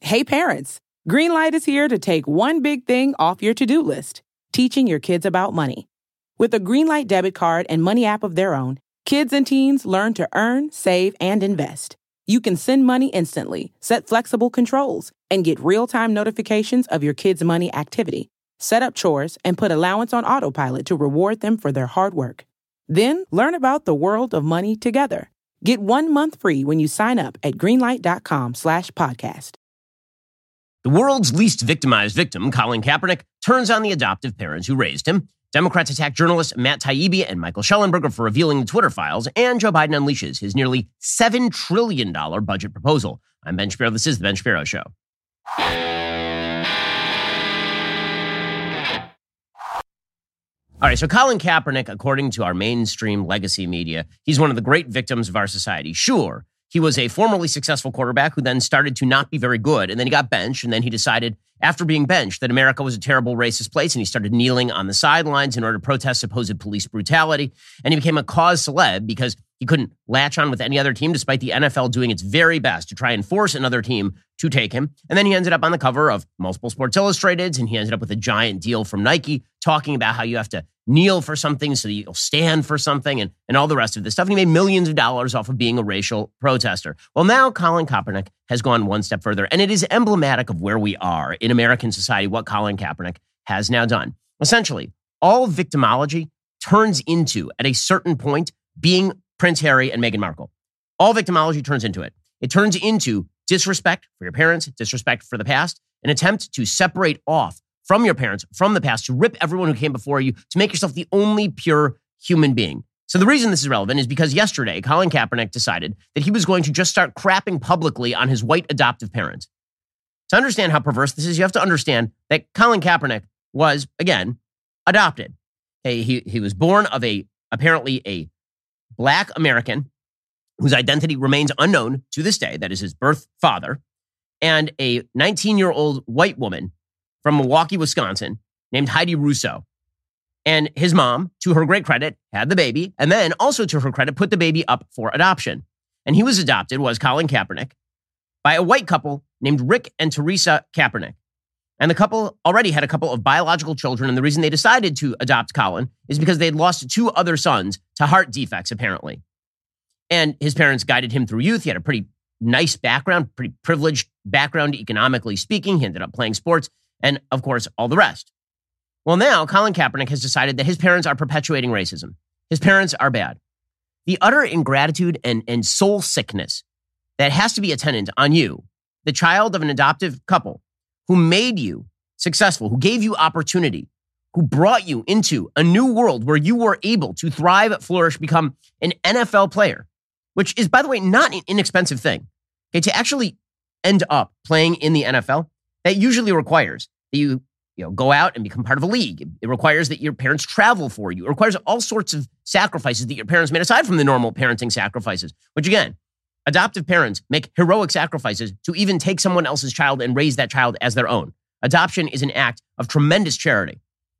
Hey parents, Greenlight is here to take one big thing off your to-do list, teaching your kids about money. With a Greenlight debit card and money app of their own, kids and teens learn to earn, save, and invest. You can send money instantly, set flexible controls, and get real-time notifications of your kids' money activity. Set up chores and put allowance on autopilot to reward them for their hard work. Then learn about the world of money together. Get 1 month free when you sign up at greenlight.com/podcast. The world's least victimized victim, Colin Kaepernick, turns on the adoptive parents who raised him. Democrats attack journalists Matt Taibbi and Michael Schellenberger for revealing the Twitter files, and Joe Biden unleashes his nearly $7 trillion budget proposal. I'm Ben Shapiro. This is The Ben Shapiro Show. All right, so Colin Kaepernick, according to our mainstream legacy media, he's one of the great victims of our society. Sure, he was a formerly successful quarterback who then started to not be very good, and then he got benched, and then he decided, after being benched, that America was a terrible racist place, and he started kneeling on the sidelines in order to protest supposed police brutality, and he became a cause celeb because he couldn't latch on with any other team, despite the NFL doing its very best to try and force another team to take him. And then he ended up on the cover of multiple Sports Illustrateds, and he ended up with a giant deal from Nike talking about how you have to kneel for something so that you'll stand for something and all the rest of this stuff. And he made millions of dollars off of being a racial protester. Well, now Colin Kaepernick has gone one step further, and it is emblematic of where we are in American society, what Colin Kaepernick has now done. Essentially, all victimology turns into, at a certain point, being Prince Harry and Meghan Markle. All victimology turns into it. It turns into disrespect for your parents, disrespect for the past, an attempt to separate off from your parents, from the past, to rip everyone who came before you, to make yourself the only pure human being. So the reason this is relevant is because yesterday, Colin Kaepernick decided that he was going to just start crapping publicly on his white adoptive parents. To understand how perverse this is, you have to understand that Colin Kaepernick was, again, adopted. He was born of apparently a Black American whose identity remains unknown to this day, that is his birth father, and a 19-year-old white woman from Milwaukee, Wisconsin, named Heidi Russo. And his mom, to her great credit, had the baby, and then also to her credit, put the baby up for adoption. And he was adopted, was Colin Kaepernick, by a white couple named Rick and Teresa Kaepernick. And the couple already had a couple of biological children, and the reason they decided to adopt Colin is because they had lost 2 other sons to heart defects, apparently. And his parents guided him through youth. He had a pretty nice background, pretty privileged background, economically speaking. He ended up playing sports, and of course, all the rest. Well, now Colin Kaepernick has decided that his parents are perpetuating racism. His parents are bad. The utter ingratitude and soul sickness that has to be attendant on you, the child of an adoptive couple, who made you successful, who gave you opportunity, who brought you into a new world where you were able to thrive, flourish, become an NFL player, which is, by the way, not an inexpensive thing. Okay, to actually end up playing in the NFL, that usually requires that you go out and become part of a league. It requires that your parents travel for you. It requires all sorts of sacrifices that your parents made, aside from the normal parenting sacrifices, which again, adoptive parents make heroic sacrifices to even take someone else's child and raise that child as their own. Adoption is an act of tremendous charity.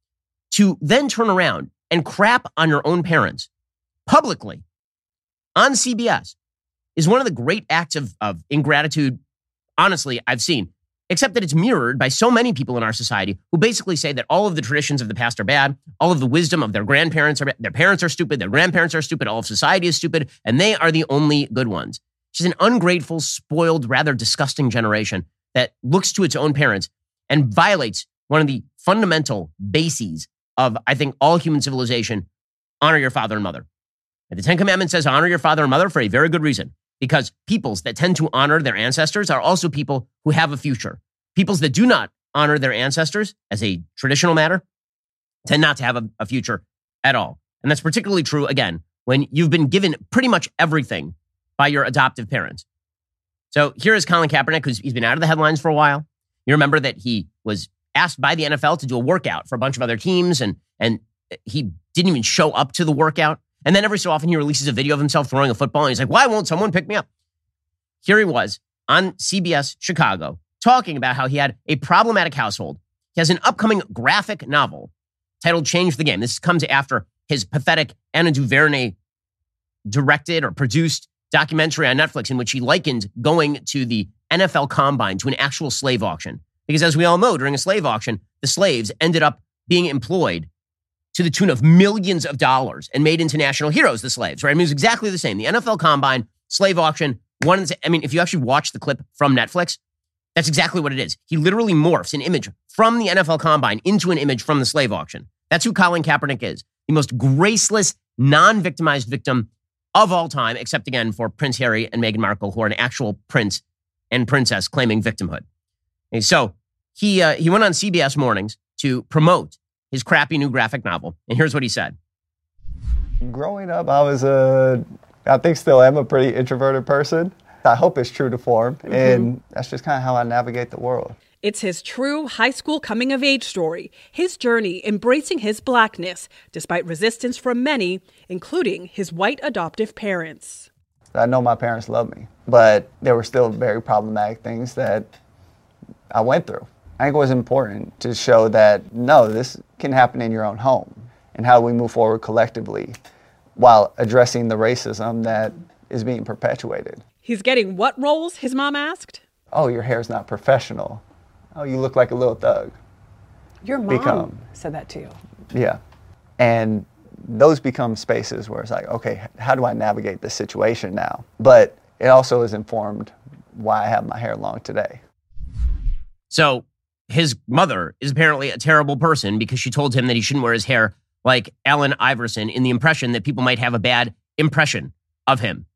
To then turn around and crap on your own parents publicly on CBS is one of the great acts of ingratitude, honestly, I've seen, except that it's mirrored by so many people in our society who basically say that all of the traditions of the past are bad, all of the wisdom of their grandparents are bad, their parents are stupid, their grandparents are stupid, all of society is stupid, and they are the only good ones. She's an ungrateful, spoiled, rather disgusting generation that looks to its own parents and violates one of the fundamental bases of, I think, all human civilization: honor your father and mother. And the 10 Commandments says honor your father and mother for a very good reason, because peoples that tend to honor their ancestors are also people who have a future. Peoples that do not honor their ancestors as a traditional matter tend not to have a future at all. And that's particularly true, again, when you've been given pretty much everything by your adoptive parents. So here is Colin Kaepernick, he's been out of the headlines for a while. You remember that he was asked by the NFL to do a workout for a bunch of other teams, and he didn't even show up to the workout. And then every so often he releases a video of himself throwing a football, and he's like, why won't someone pick me up? Here he was on CBS Chicago talking about how he had a problematic household. He has an upcoming graphic novel titled Change the Game. This comes after his pathetic Anna DuVernay directed or produced documentary on Netflix in which he likened going to the NFL Combine to an actual slave auction. Because as we all know, during a slave auction, the slaves ended up being employed to the tune of millions of dollars and made into national heroes, the slaves, right? I mean, it was exactly the same. The NFL Combine, slave auction, if you actually watch the clip from Netflix, that's exactly what it is. He literally morphs an image from the NFL Combine into an image from the slave auction. That's who Colin Kaepernick is. The most graceless, non-victimized victim of all time, except again for Prince Harry and Meghan Markle, who are an actual prince and princess claiming victimhood. And so he went on CBS Mornings to promote his crappy new graphic novel. And here's what he said. Growing up, I think still am a pretty introverted person. I hope it's true to form, and that's just kind of how I navigate the world. It's his true high school coming-of-age story, his journey embracing his blackness, despite resistance from many, including his white adoptive parents. I know my parents love me, but there were still very problematic things that I went through. I think it was important to show that, no, this can happen in your own home, and how we move forward collectively while addressing the racism that is being perpetuated. He's getting what roles, his mom asked? Oh, your hair's not professional. Oh, you look like a little thug. Your mom said that to you. Yeah. And those become spaces where it's like, okay, how do I navigate this situation now? But it also is informed why I have my hair long today. So his mother is apparently a terrible person because she told him that he shouldn't wear his hair like Allen Iverson, in the impression that people might have a bad impression of him.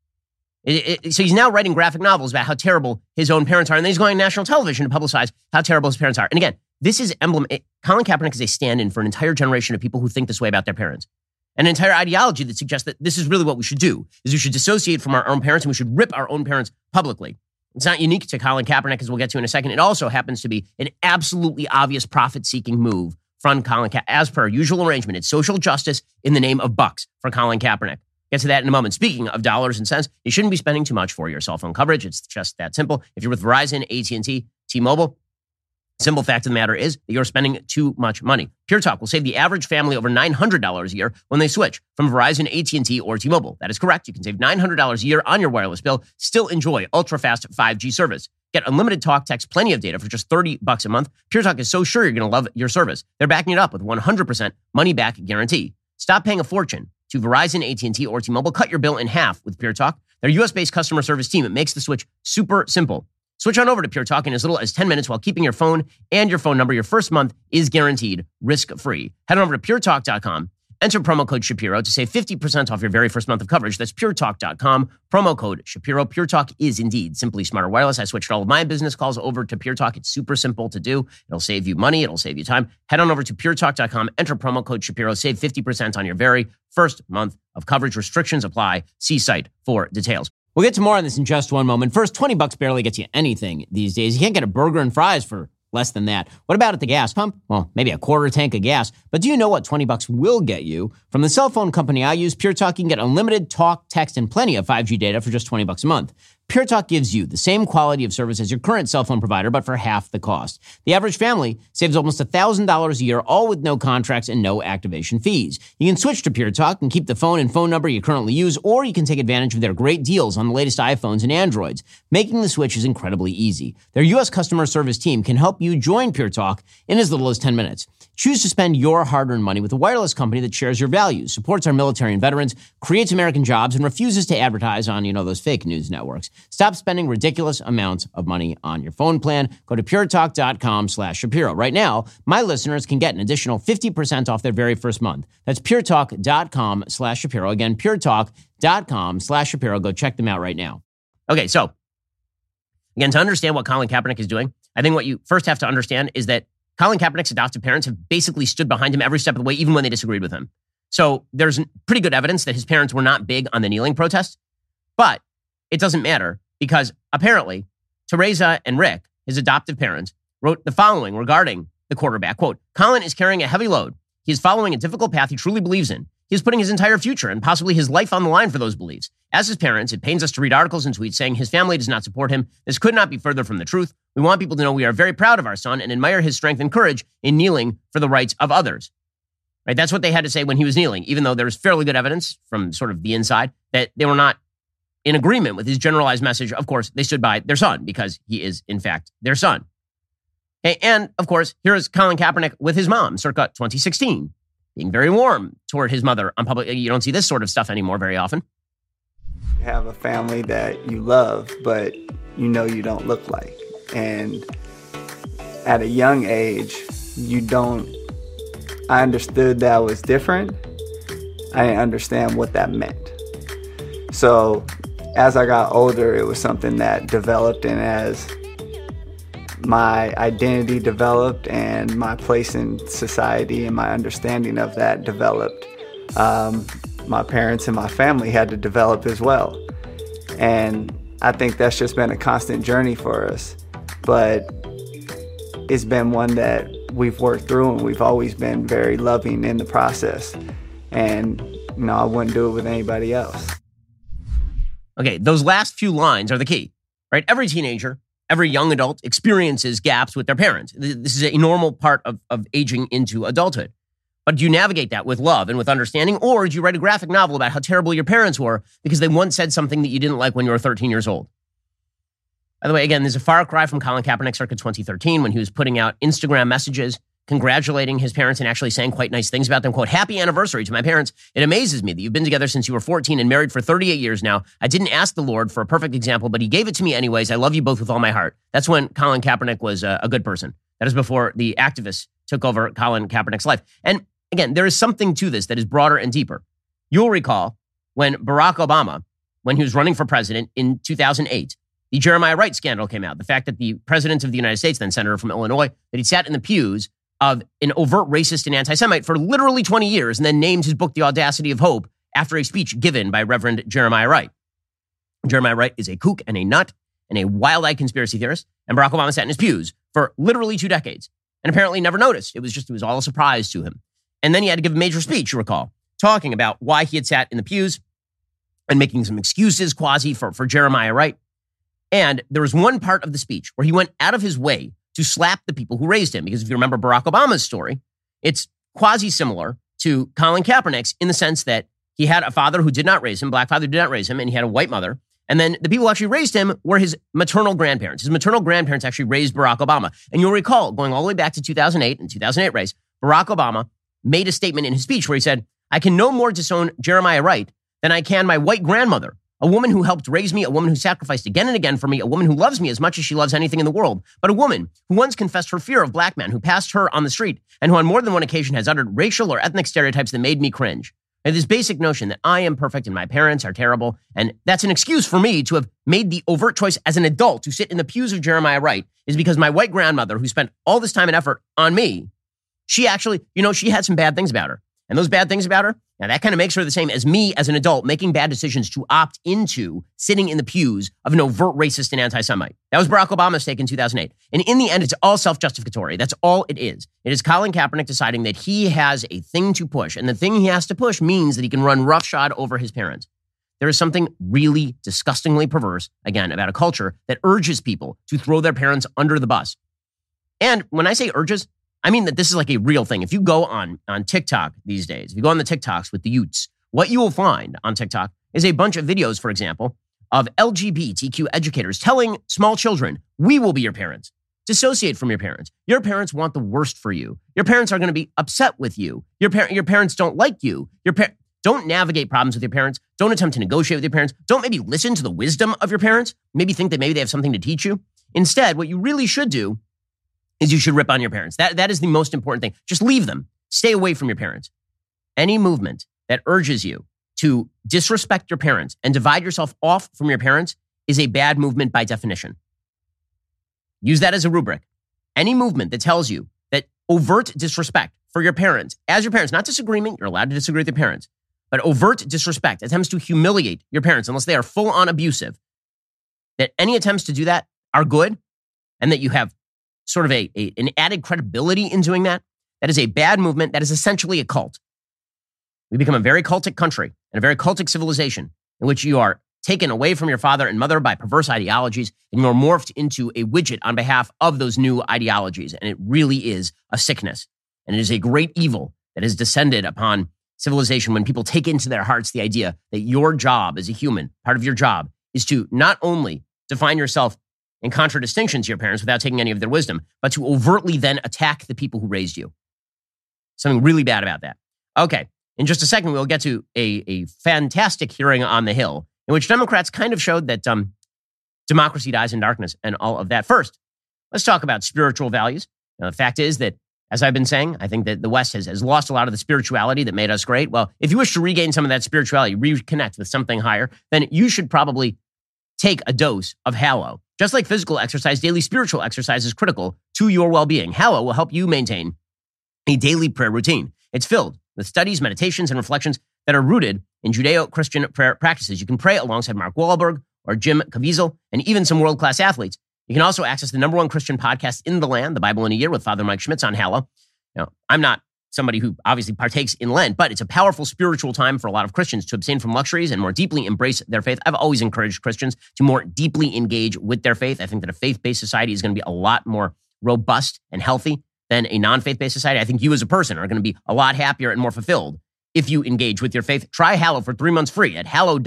So he's now writing graphic novels about how terrible his own parents are, and then he's going on national television to publicize how terrible his parents are. And again, this is Colin Kaepernick is a stand-in for an entire generation of people who think this way about their parents. An entire ideology that suggests that this is really what we should do, is we should dissociate from our own parents and we should rip our own parents publicly. It's not unique to Colin Kaepernick, as we'll get to in a second. It also happens to be an absolutely obvious profit-seeking move from Colin Kaepernick. As per usual arrangement, it's social justice in the name of bucks for Colin Kaepernick. Get to that in a moment. Speaking of dollars and cents, you shouldn't be spending too much for your cell phone coverage. It's just that simple. If you're with Verizon, AT&T, T-Mobile, simple fact of the matter is that you're spending too much money. Pure Talk will save the average family over $900 a year when they switch from Verizon, AT&T, or T-Mobile. That is correct. You can save $900 a year on your wireless bill, still enjoy ultra-fast 5G service. Get unlimited talk, text, plenty of data for just $30 a month. Pure Talk is so sure you're going to love your service. They're backing it up with 100% money-back guarantee. Stop paying a fortune to Verizon, AT&T, or T-Mobile. Cut your bill in half with Pure Talk. Their U.S.-based customer service team, it makes the switch super simple. Switch on over to Pure Talk in as little as 10 minutes while keeping your phone and your phone number. Your first month is guaranteed risk-free. Head on over to puretalk.com. Enter promo code Shapiro to save 50% off your very first month of coverage. That's puretalk.com. Promo code Shapiro. Pure Talk is indeed simply smarter wireless. I switched all of my business calls over to Pure Talk. It's super simple to do. It'll save you money. It'll save you time. Head on over to puretalk.com. Enter promo code Shapiro. Save 50% on your very first month of coverage. Restrictions apply. See site for details. We'll get to more on this in just one moment. First, $20 barely gets you anything these days. You can't get a burger and fries for less than that. What about at the gas pump? Well, maybe a quarter tank of gas. But do you know what $20 will get you? From the cell phone company I use, Pure Talk, you can get unlimited talk, text, and plenty of 5G data for just $20 a month. Pure Talk gives you the same quality of service as your current cell phone provider, but for half the cost. The average family saves almost $1,000 a year, all with no contracts and no activation fees. You can switch to Pure Talk and keep the phone and phone number you currently use, or you can take advantage of their great deals on the latest iPhones and Androids. Making the switch is incredibly easy. Their U.S. customer service team can help you join Pure Talk in as little as 10 minutes. Choose to spend your hard-earned money with a wireless company that shares your values, supports our military and veterans, creates American jobs, and refuses to advertise on, those fake news networks. Stop spending ridiculous amounts of money on your phone plan. Go to puretalk.com/Shapiro. Right now, my listeners can get an additional 50% off their very first month. That's puretalk.com/Shapiro. Again, puretalk.com/Shapiro. Go check them out right now. Okay, so again, to understand what Colin Kaepernick is doing, I think what you first have to understand is that Colin Kaepernick's adoptive parents have basically stood behind him every step of the way, even when they disagreed with him. So there's pretty good evidence that his parents were not big on the kneeling protest, but it doesn't matter because apparently Teresa and Rick, his adoptive parents, wrote the following regarding the quarterback. Quote, Colin is carrying a heavy load. He is following a difficult path he truly believes in. He is putting his entire future and possibly his life on the line for those beliefs. As his parents, it pains us to read articles and tweets saying his family does not support him. This could not be further from the truth. We want people to know we are very proud of our son and admire his strength and courage in kneeling for the rights of others. Right? That's what they had to say when he was kneeling, even though there's fairly good evidence from sort of the inside that they were not in agreement with his generalized message, of course, they stood by their son because he is, in fact, their son. Okay, and, of course, here is Colin Kaepernick with his mom, circa 2016, being very warm toward his mother on public. You don't see this sort of stuff anymore very often. You have a family that you love, but you know you don't look like. And at a young age, I understood that was different. I didn't understand what that meant. So as I got older, it was something that developed, and as my identity developed and my place in society and my understanding of that developed, my parents and my family had to develop as well. And I think that's just been a constant journey for us. But it's been one that we've worked through, and we've always been very loving in the process. And, I wouldn't do it with anybody else. Okay, those last few lines are the key, right? Every teenager, every young adult experiences gaps with their parents. This is a normal part of aging into adulthood. But do you navigate that with love and with understanding, or do you write a graphic novel about how terrible your parents were because they once said something that you didn't like when you were 13 years old? By the way, again, there's a far cry from Colin Kaepernick circa 2013 when he was putting out Instagram messages congratulating his parents and actually saying quite nice things about them. Quote, "Happy anniversary to my parents. It amazes me that you've been together since you were 14 and married for 38 years now. I didn't ask the Lord for a perfect example, but he gave it to me anyways. I love you both with all my heart." That's when Colin Kaepernick was a good person. That is before the activists took over Colin Kaepernick's life. And again, there is something to this that is broader and deeper. You'll recall when Barack Obama, when he was running for president in 2008, the Jeremiah Wright scandal came out. The fact that the president of the United States, then senator from Illinois, that he sat in the pews of an overt racist and anti-Semite for literally 20 years and then named his book The Audacity of Hope after a speech given by Reverend Jeremiah Wright. Jeremiah Wright is a kook and a nut and a wild-eyed conspiracy theorist, and Barack Obama sat in his pews for literally 2 decades and apparently never noticed. It was all a surprise to him. And then he had to give a major speech, you recall, talking about why he had sat in the pews and making some excuses quasi for Jeremiah Wright. And there was one part of the speech where he went out of his way to slap the people who raised him. Because if you remember Barack Obama's story, it's quasi-similar to Colin Kaepernick's in the sense that he had a father who did not raise him, black father who did not raise him, and he had a white mother. And then the people who actually raised him were his maternal grandparents. His maternal grandparents actually raised Barack Obama. And you'll recall, going all the way back to 2008 and 2008 race, Barack Obama made a statement in his speech where he said, "I can no more disown Jeremiah Wright than I can my white grandmother, a woman who helped raise me, a woman who sacrificed again and again for me, a woman who loves me as much as she loves anything in the world, but a woman who once confessed her fear of black men who passed her on the street and who on more than one occasion has uttered racial or ethnic stereotypes that made me cringe." And this basic notion that I am perfect and my parents are terrible, and that's an excuse for me to have made the overt choice as an adult to sit in the pews of Jeremiah Wright is because my white grandmother, who spent all this time and effort on me, she actually, she had some bad things about her. And those bad things about her, now that kind of makes her the same as me as an adult making bad decisions to opt into sitting in the pews of an overt racist and anti-Semite. That was Barack Obama's take in 2008. And in the end, it's all self-justificatory. That's all it is. It is Colin Kaepernick deciding that he has a thing to push. And the thing he has to push means that he can run roughshod over his parents. There is something really disgustingly perverse, again, about a culture that urges people to throw their parents under the bus. And when I say urges, I mean that this is like a real thing. If you go on TikTok these days, if you go on the TikToks with the youths, what you will find on TikTok is a bunch of videos, for example, of LGBTQ educators telling small children, "We will be your parents. Dissociate from your parents. Your parents want the worst for you. Your parents are going to be upset with you. Your parents don't like you. Don't navigate problems with your parents. Don't attempt to negotiate with your parents. Don't maybe listen to the wisdom of your parents. Maybe think that maybe they have something to teach you. Instead, what you really should do is you should rip on your parents. That is the most important thing. Just leave them. Stay away from your parents. Any movement that urges you to disrespect your parents and divide yourself off from your parents is a bad movement by definition. Use that as a rubric. Any movement that tells you that overt disrespect for your parents, as your parents, not disagreement, you're allowed to disagree with your parents, but overt disrespect, attempts to humiliate your parents unless they are full-on abusive, that any attempts to do that are good and that you have sort of an added credibility in doing that, that is a bad movement. That is essentially a cult. We become a very cultic country and a very cultic civilization in which you are taken away from your father and mother by perverse ideologies and you are morphed into a widget on behalf of those new ideologies. And it really is a sickness. And it is a great evil that has descended upon civilization when people take into their hearts the idea that your job as a human, part of your job, is to not only define yourself in contradistinction to your parents without taking any of their wisdom, but to overtly then attack the people who raised you. Something really bad about that. Okay, in just a second, we'll get to a fantastic hearing on the Hill in which Democrats kind of showed that democracy dies in darkness and all of that. First, let's talk about spiritual values. Now, the fact is that, as I've been saying, I think that the West has lost a lot of the spirituality that made us great. Well, if you wish to regain some of that spirituality, reconnect with something higher, then you should probably take a dose of Hallow. Just like physical exercise, daily spiritual exercise is critical to your well-being. Hallow will help you maintain a daily prayer routine. It's filled with studies, meditations, and reflections that are rooted in Judeo-Christian prayer practices. You can pray alongside Mark Wahlberg or Jim Caviezel and even some world-class athletes. You can also access the #1 Christian podcast in the land, The Bible in a Year, with Father Mike Schmitz on Hallow. Now, I'm not somebody who obviously partakes in Lent, but it's a powerful spiritual time for a lot of Christians to abstain from luxuries and more deeply embrace their faith. I've always encouraged Christians to more deeply engage with their faith. I think that a faith-based society is going to be a lot more robust and healthy than a non-faith-based society. I think you as a person are going to be a lot happier and more fulfilled if you engage with your faith. Try Hallow for 3 months free at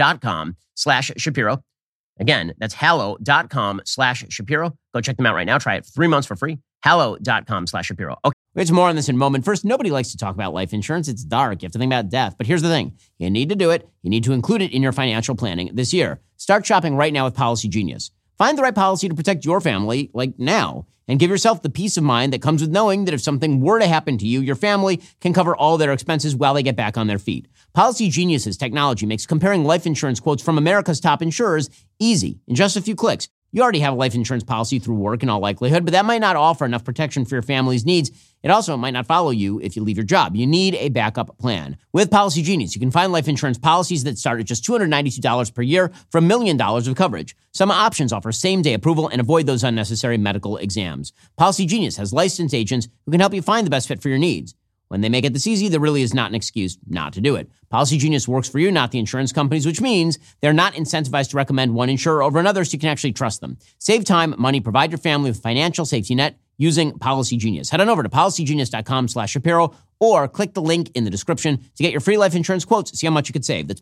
hallow.com/Shapiro. Again, that's hallow.com/Shapiro. Go check them out right now. Try it 3 months for free. Hallow.com/Shapiro. Okay. We'll get to more on this in a moment. First, nobody likes to talk about life insurance. It's dark. You have to think about death. But here's the thing. You need to do it. You need to include it in your financial planning this year. Start shopping right now with Policy Genius. Find the right policy to protect your family, like now, and give yourself the peace of mind that comes with knowing that if something were to happen to you, your family can cover all their expenses while they get back on their feet. Policy Genius's technology makes comparing life insurance quotes from America's top insurers easy in just a few clicks. You already have a life insurance policy through work in all likelihood, but that might not offer enough protection for your family's needs. It also might not follow you if you leave your job. You need a backup plan. With Policy Genius, you can find life insurance policies that start at just $292 per year for $1 million of coverage. Some options offer same-day approval and avoid those unnecessary medical exams. Policy Genius has licensed agents who can help you find the best fit for your needs. When they make it this easy, there really is not an excuse not to do it. Policy Genius works for you, not the insurance companies, which means they're not incentivized to recommend one insurer over another, so you can actually trust them. Save time, money, provide your family with a financial safety net using Policy Genius. Head on over to policygenius.com/Shapiro or click the link in the description to get your free life insurance quotes. See how much you could save. That's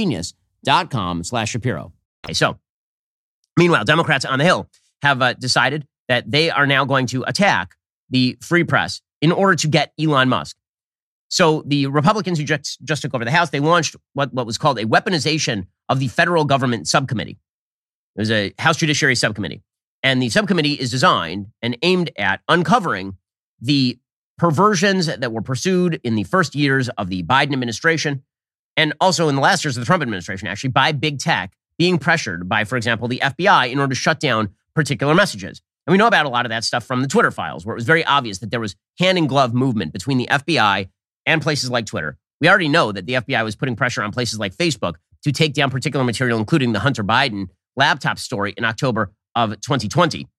policygenius.com/Shapiro. Okay, so meanwhile, Democrats on the Hill have decided that they are now going to attack the free press in order to get Elon Musk. So the Republicans who just took over the House, they launched what was called a weaponization of the federal government subcommittee. It was a House Judiciary subcommittee. And the subcommittee is designed and aimed at uncovering the perversions that were pursued in the first years of the Biden administration and also in the last years of the Trump administration, actually, by big tech being pressured by, for example, the FBI in order to shut down particular messages. And we know about a lot of that stuff from the Twitter files, where it was very obvious that there was hand-in-glove movement between the FBI and places like Twitter. We already know that the FBI was putting pressure on places like Facebook to take down particular material, including the Hunter Biden laptop story in October of 2020.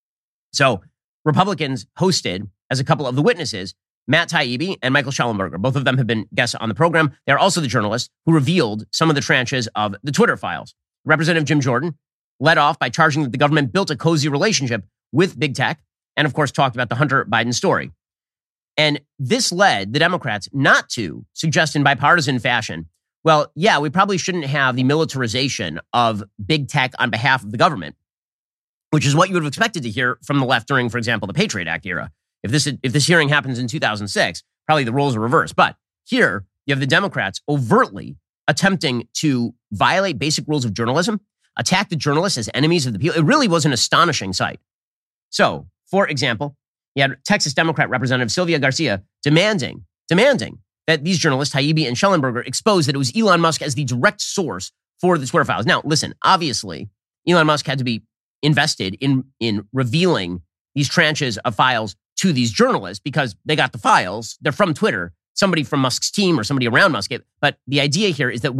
So Republicans hosted, as a couple of the witnesses, Matt Taibbi and Michael Shellenberger. Both of them have been guests on the program. They're also the journalists who revealed some of the tranches of the Twitter files. Representative Jim Jordan led off by charging that the government built a cozy relationship with big tech and, of course, talked about the Hunter Biden story. And this led the Democrats not to suggest in bipartisan fashion, well, yeah, we probably shouldn't have the militarization of big tech on behalf of the government, which is what you would have expected to hear from the left during, for example, the Patriot Act era. If this hearing happens in 2006, probably the roles are reversed. But here, you have the Democrats overtly attempting to violate basic rules of journalism, attack the journalists as enemies of the people. It really was an astonishing sight. So, for example, you had Texas Democrat Representative Sylvia Garcia demanding that these journalists, Taibbi and Shellenberger, expose that it was Elon Musk as the direct source for the Twitter files. Now, listen, obviously, Elon Musk had to be invested in revealing these tranches of files to these journalists because they got the files. They're from Twitter, somebody from Musk's team or somebody around Musk. But the idea here is that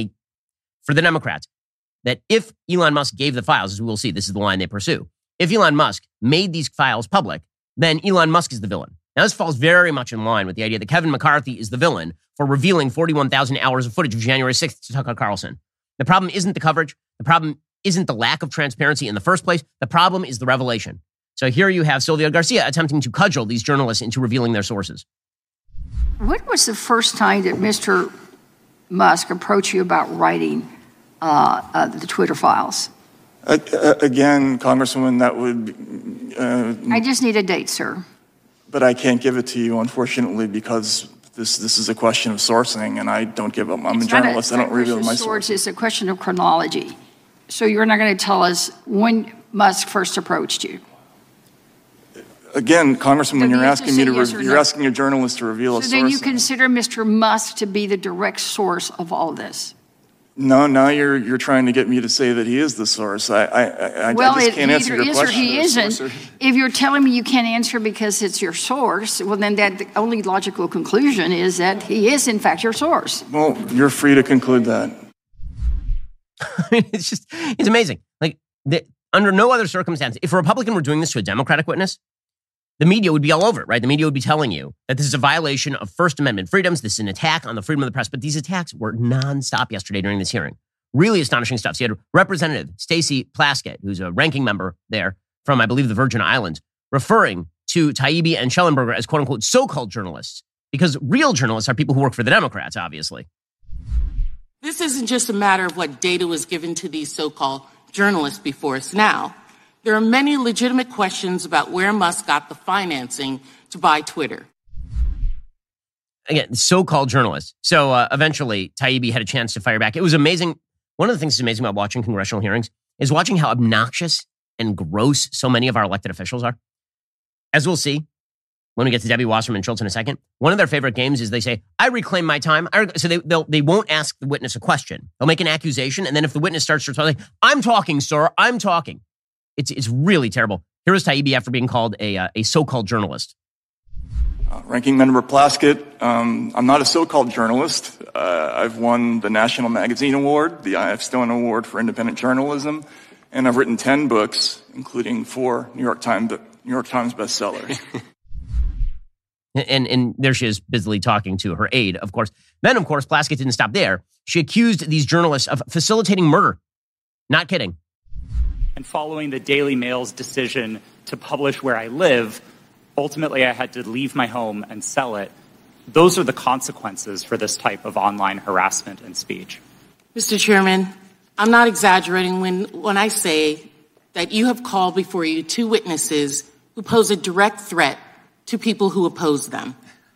for the Democrats, that if Elon Musk gave the files, as we will see, this is the line they pursue. If Elon Musk made these files public, then Elon Musk is the villain. Now, this falls very much in line with the idea that Kevin McCarthy is the villain for revealing 41,000 hours of footage of January 6th to Tucker Carlson. The problem isn't the coverage. The problem isn't the lack of transparency in the first place. The problem is the revelation. So here you have Sylvia Garcia attempting to cudgel these journalists into revealing their sources. When was the first time that Mr. Musk approached you about writing the Twitter files? Again, Congresswoman, that would... I just need a date, sir. But I can't give it to you, unfortunately, because this is a question of sourcing, and I don't give up. I'm a journalist. I don't reveal my sources. It's a question of chronology. So you're not going to tell us when Musk first approached you? Again, Congresswoman, you're asking me to you're asking a journalist to reveal a source. So then you consider Mr. Musk to be the direct source of all this? No, now you're trying to get me to say that he is the source. I just can't answer your question. Well, he isn't. If you're telling me you can't answer because it's your source, well, then the only logical conclusion is that he is, in fact, your source. Well, you're free to conclude that. It's amazing. Like, under no other circumstance, if a Republican were doing this to a Democratic witness, the media would be all over it, right? The media would be telling you that this is a violation of First Amendment freedoms. This is an attack on the freedom of the press. But these attacks were nonstop yesterday during this hearing. Really astonishing stuff. So you had Representative Stacey Plaskett, who's a ranking member there from, I believe, the Virgin Islands, referring to Taibbi and Schellenberger as quote-unquote so-called journalists, because real journalists are people who work for the Democrats, obviously. This isn't just a matter of what data was given to these so-called journalists before us now. There are many legitimate questions about where Musk got the financing to buy Twitter. Again, so-called journalists. So eventually, Taibbi had a chance to fire back. It was amazing. One of the things that's amazing about watching congressional hearings is watching how obnoxious and gross so many of our elected officials are. As we'll see when we get to Debbie Wasserman Schultz in a second, one of their favorite games is they say, I reclaim my time. So they won't ask the witness a question. They'll make an accusation, and then if the witness starts to talk, I'm talking, sir, I'm talking. It's really terrible. Here is Taibbi after being called a so-called journalist. Ranking Member Plaskett, I'm not a so-called journalist. I've won the National Magazine Award, the I.F. Stone Award for Independent Journalism, and I've written 10 books, including 4 New York Times bestsellers. And there she is busily talking to her aide, of course. Then, of course, Plaskett didn't stop there. She accused these journalists of facilitating murder. Not kidding. And following the Daily Mail's decision to publish where I live, ultimately I had to leave my home and sell it. Those are the consequences for this type of online harassment and speech. Mr. Chairman, I'm not exaggerating when I say that you have called before you 2 witnesses who pose a direct threat to people who oppose them.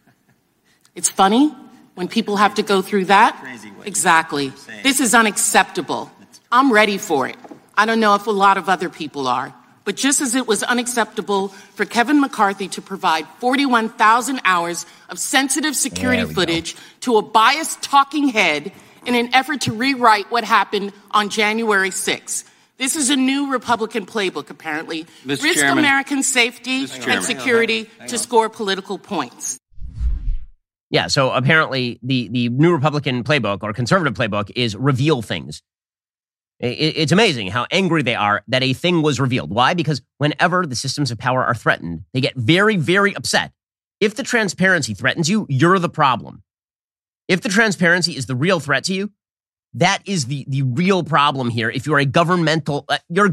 It's funny when people have to go through that. Exactly. This is unacceptable. I'm ready for it. I don't know if a lot of other people are, but just as it was unacceptable for Kevin McCarthy to provide 41,000 hours of sensitive security footage to a biased talking head in an effort to rewrite what happened on January 6th. This is a new Republican playbook, apparently. Risk American safety and security to score political points. Yeah, so apparently the new Republican playbook or conservative playbook is reveal things. It's amazing how angry they are that a thing was revealed. Why? Because whenever the systems of power are threatened, they get very, very upset. If the transparency threatens you, you're the problem. If the transparency is the real threat to you, that is the real problem here. If you're a governmental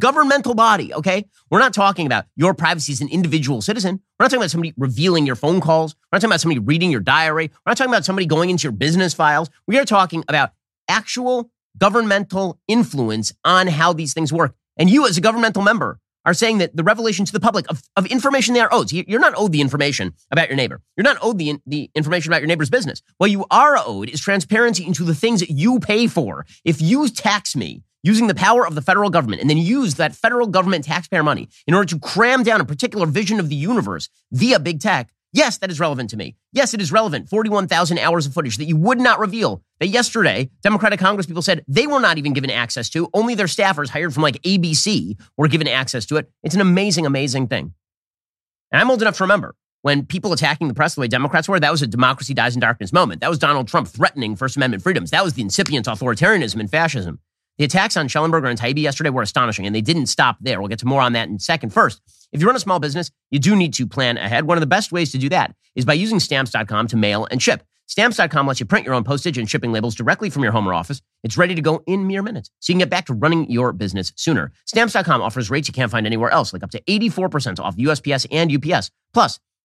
body, okay? We're not talking about your privacy as an individual citizen. We're not talking about somebody revealing your phone calls. We're not talking about somebody reading your diary. We're not talking about somebody going into your business files. We are talking about actual governmental influence on how these things work. And you as a governmental member are saying that the revelation to the public of information they are owed. So you're not owed the information about your neighbor. You're not owed the information about your neighbor's business. What you are owed is transparency into the things that you pay for. If you tax me using the power of the federal government and then use that federal government taxpayer money in order to cram down a particular vision of the universe via big tech, yes, that is relevant to me. Yes, it is relevant. 41,000 hours of footage that you would not reveal that yesterday Democratic Congress people said they were not even given access to. Only their staffers hired from like ABC were given access to it. It's an amazing, amazing thing. And I'm old enough to remember when people attacking the press the way Democrats were, that was a democracy dies in darkness moment. That was Donald Trump threatening First Amendment freedoms. That was the incipient authoritarianism and fascism. The attacks on Schellenberger and Taibbi yesterday were astonishing, and they didn't stop there. We'll get to more on that in a second. First, if you run a small business, you do need to plan ahead. One of the best ways to do that is by using Stamps.com to mail and ship. Stamps.com lets you print your own postage and shipping labels directly from your home or office. It's ready to go in mere minutes, so you can get back to running your business sooner. Stamps.com offers rates you can't find anywhere else, like up to 84% off USPS and UPS. Plus,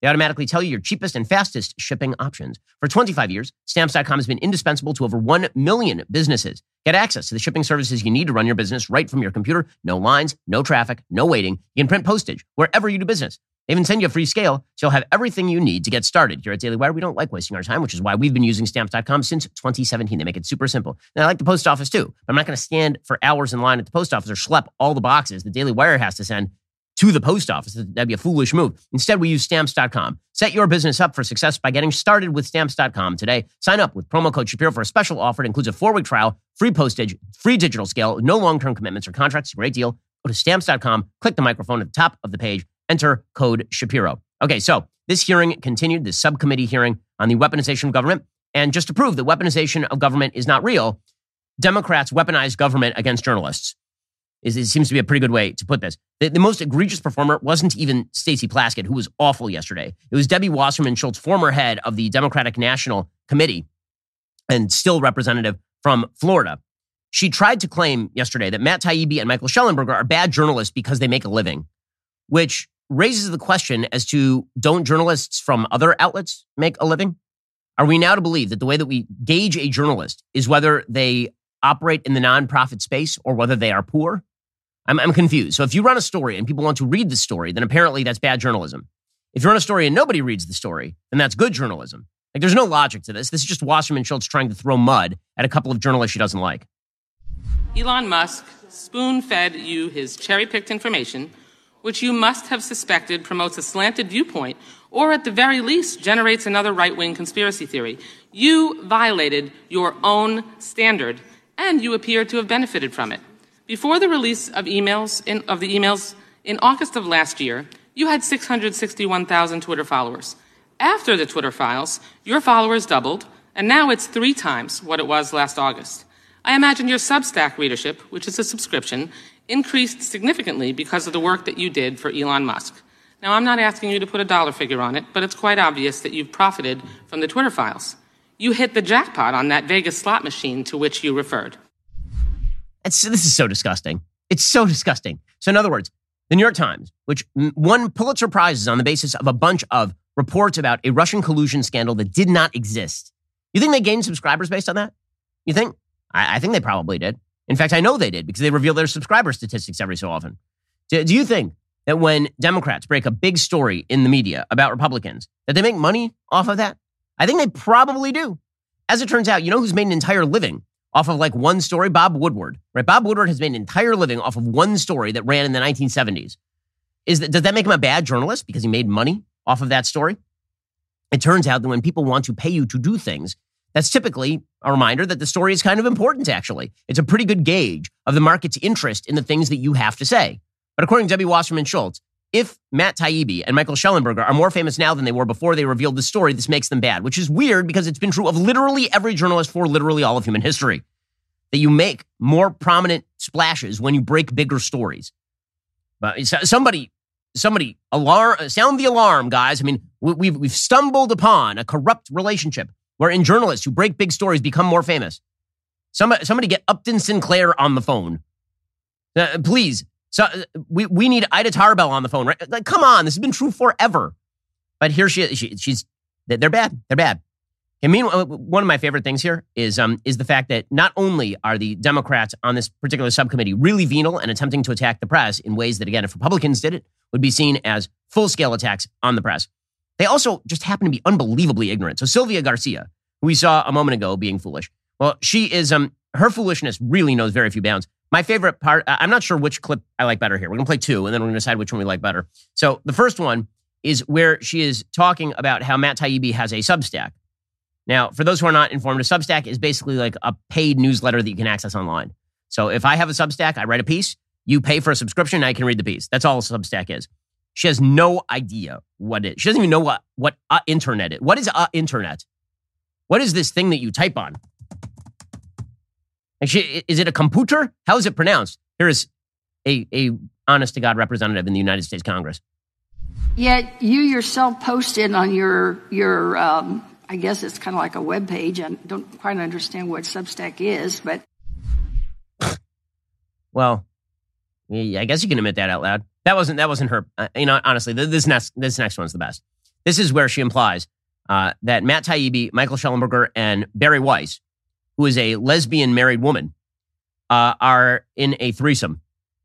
They automatically tell you your cheapest and fastest shipping options. For 25 years, Stamps.com has been indispensable to over 1 million businesses. Get access to the shipping services you need to run your business right from your computer. No lines, no traffic, no waiting. You can print postage wherever you do business. They even send you a free scale, so you'll have everything you need to get started. Here at Daily Wire, we don't like wasting our time, which is why we've been using Stamps.com since 2017. They make it super simple. And I like the post office too. But I'm not going to stand for hours in line at the post office or schlep all the boxes the Daily Wire has to send to the post office. That'd be a foolish move. Instead, we use Stamps.com. Set your business up for success by getting started with Stamps.com today. Sign up with promo code Shapiro for a special offer. It includes a 4-week trial, free postage, free digital scale, no long-term commitments or contracts. It's a great deal. Go to Stamps.com, click the microphone at the top of the page, enter code Shapiro. Okay, so this hearing continued, this subcommittee hearing on the weaponization of government. And just to prove that weaponization of government is not real, Democrats weaponized government against journalists. It seems to be a pretty good way to put this. The most egregious performer wasn't even Stacey Plaskett, who was awful yesterday. It was Debbie Wasserman Schultz, former head of the Democratic National Committee and still representative from Florida. She tried to claim yesterday that Matt Taibbi and Michael Schellenberger are bad journalists because they make a living, which raises the question as to, don't journalists from other outlets make a living? Are we now to believe that the way that we gauge a journalist is whether they operate in the nonprofit space or whether they are poor? I'm confused. So if you run a story and people want to read the story, then apparently that's bad journalism. If you run a story and nobody reads the story, then that's good journalism. Like, there's no logic to this. This is just Wasserman Schultz trying to throw mud at a couple of journalists she doesn't like. Elon Musk spoon-fed you his cherry-picked information, which you must have suspected promotes a slanted viewpoint or at the very least generates another right-wing conspiracy theory. You violated your own standard, and you appear to have benefited from it. Before the release of the emails in August of last year, you had 661,000 Twitter followers. After the Twitter files, your followers doubled, and now it's 3 times what it was last August. I imagine your Substack readership, which is a subscription, increased significantly because of the work that you did for Elon Musk. Now, I'm not asking you to put a dollar figure on it, but it's quite obvious that you've profited from the Twitter files. You hit the jackpot on that Vegas slot machine to which you referred. This is so disgusting. It's so disgusting. So in other words, the New York Times, which won Pulitzer Prizes on the basis of a bunch of reports about a Russian collusion scandal that did not exist. You think they gained subscribers based on that? You think? I think they probably did. In fact, I know they did because they reveal their subscriber statistics every so often. Do you think that when Democrats break a big story in the media about Republicans, that they make money off of that? I think they probably do. As it turns out, you know who's made an entire living off of like one story? Bob Woodward, right? Bob Woodward has made an entire living off of one story that ran in the 1970s. Does that make him a bad journalist because he made money off of that story? It turns out that when people want to pay you to do things, that's typically a reminder that the story is kind of important, actually. It's a pretty good gauge of the market's interest in the things that you have to say. But according to Debbie Wasserman Schultz, if Matt Taibbi and Michael Schellenberger are more famous now than they were before they revealed the story, this makes them bad, which is weird because it's been true of literally every journalist for literally all of human history, that you make more prominent splashes when you break bigger stories. But somebody, sound the alarm, guys. I mean, we've stumbled upon a corrupt relationship wherein journalists who break big stories become more famous. Somebody get Upton Sinclair on the phone. Please. So we need Ida Tarbell on the phone, right? Like, come on, this has been true forever. But here she's they're bad. They're bad. And meanwhile, one of my favorite things here is the fact that not only are the Democrats on this particular subcommittee really venal and attempting to attack the press in ways that, again, if Republicans did it, would be seen as full-scale attacks on the press. They also just happen to be unbelievably ignorant. So Sylvia Garcia, who we saw a moment ago being foolish, well, she is, her foolishness really knows very few bounds. My favorite part, I'm not sure which clip I like better here. We're going to play 2, and then we're going to decide which one we like better. So the first one is where she is talking about how Matt Taibbi has a Substack. Now, for those who are not informed, a Substack is basically like a paid newsletter that you can access online. So if I have a Substack, I write a piece, you pay for a subscription, and I can read the piece. That's all a Substack is. She has no idea what it is. She doesn't even know what internet is. What is internet? What is this thing that you type on? Is it a computer? How is it pronounced? Here is a honest-to-God representative in the United States Congress. Yet you yourself posted on your I guess it's kind of like a web page. I don't quite understand what Substack is, but... Well, I guess you can admit that out loud. That wasn't her. Honestly, this next one's the best. This is where she implies that Matt Taibbi, Michael Schellenberger, and Bari Weiss, who is a lesbian married woman, are in a threesome.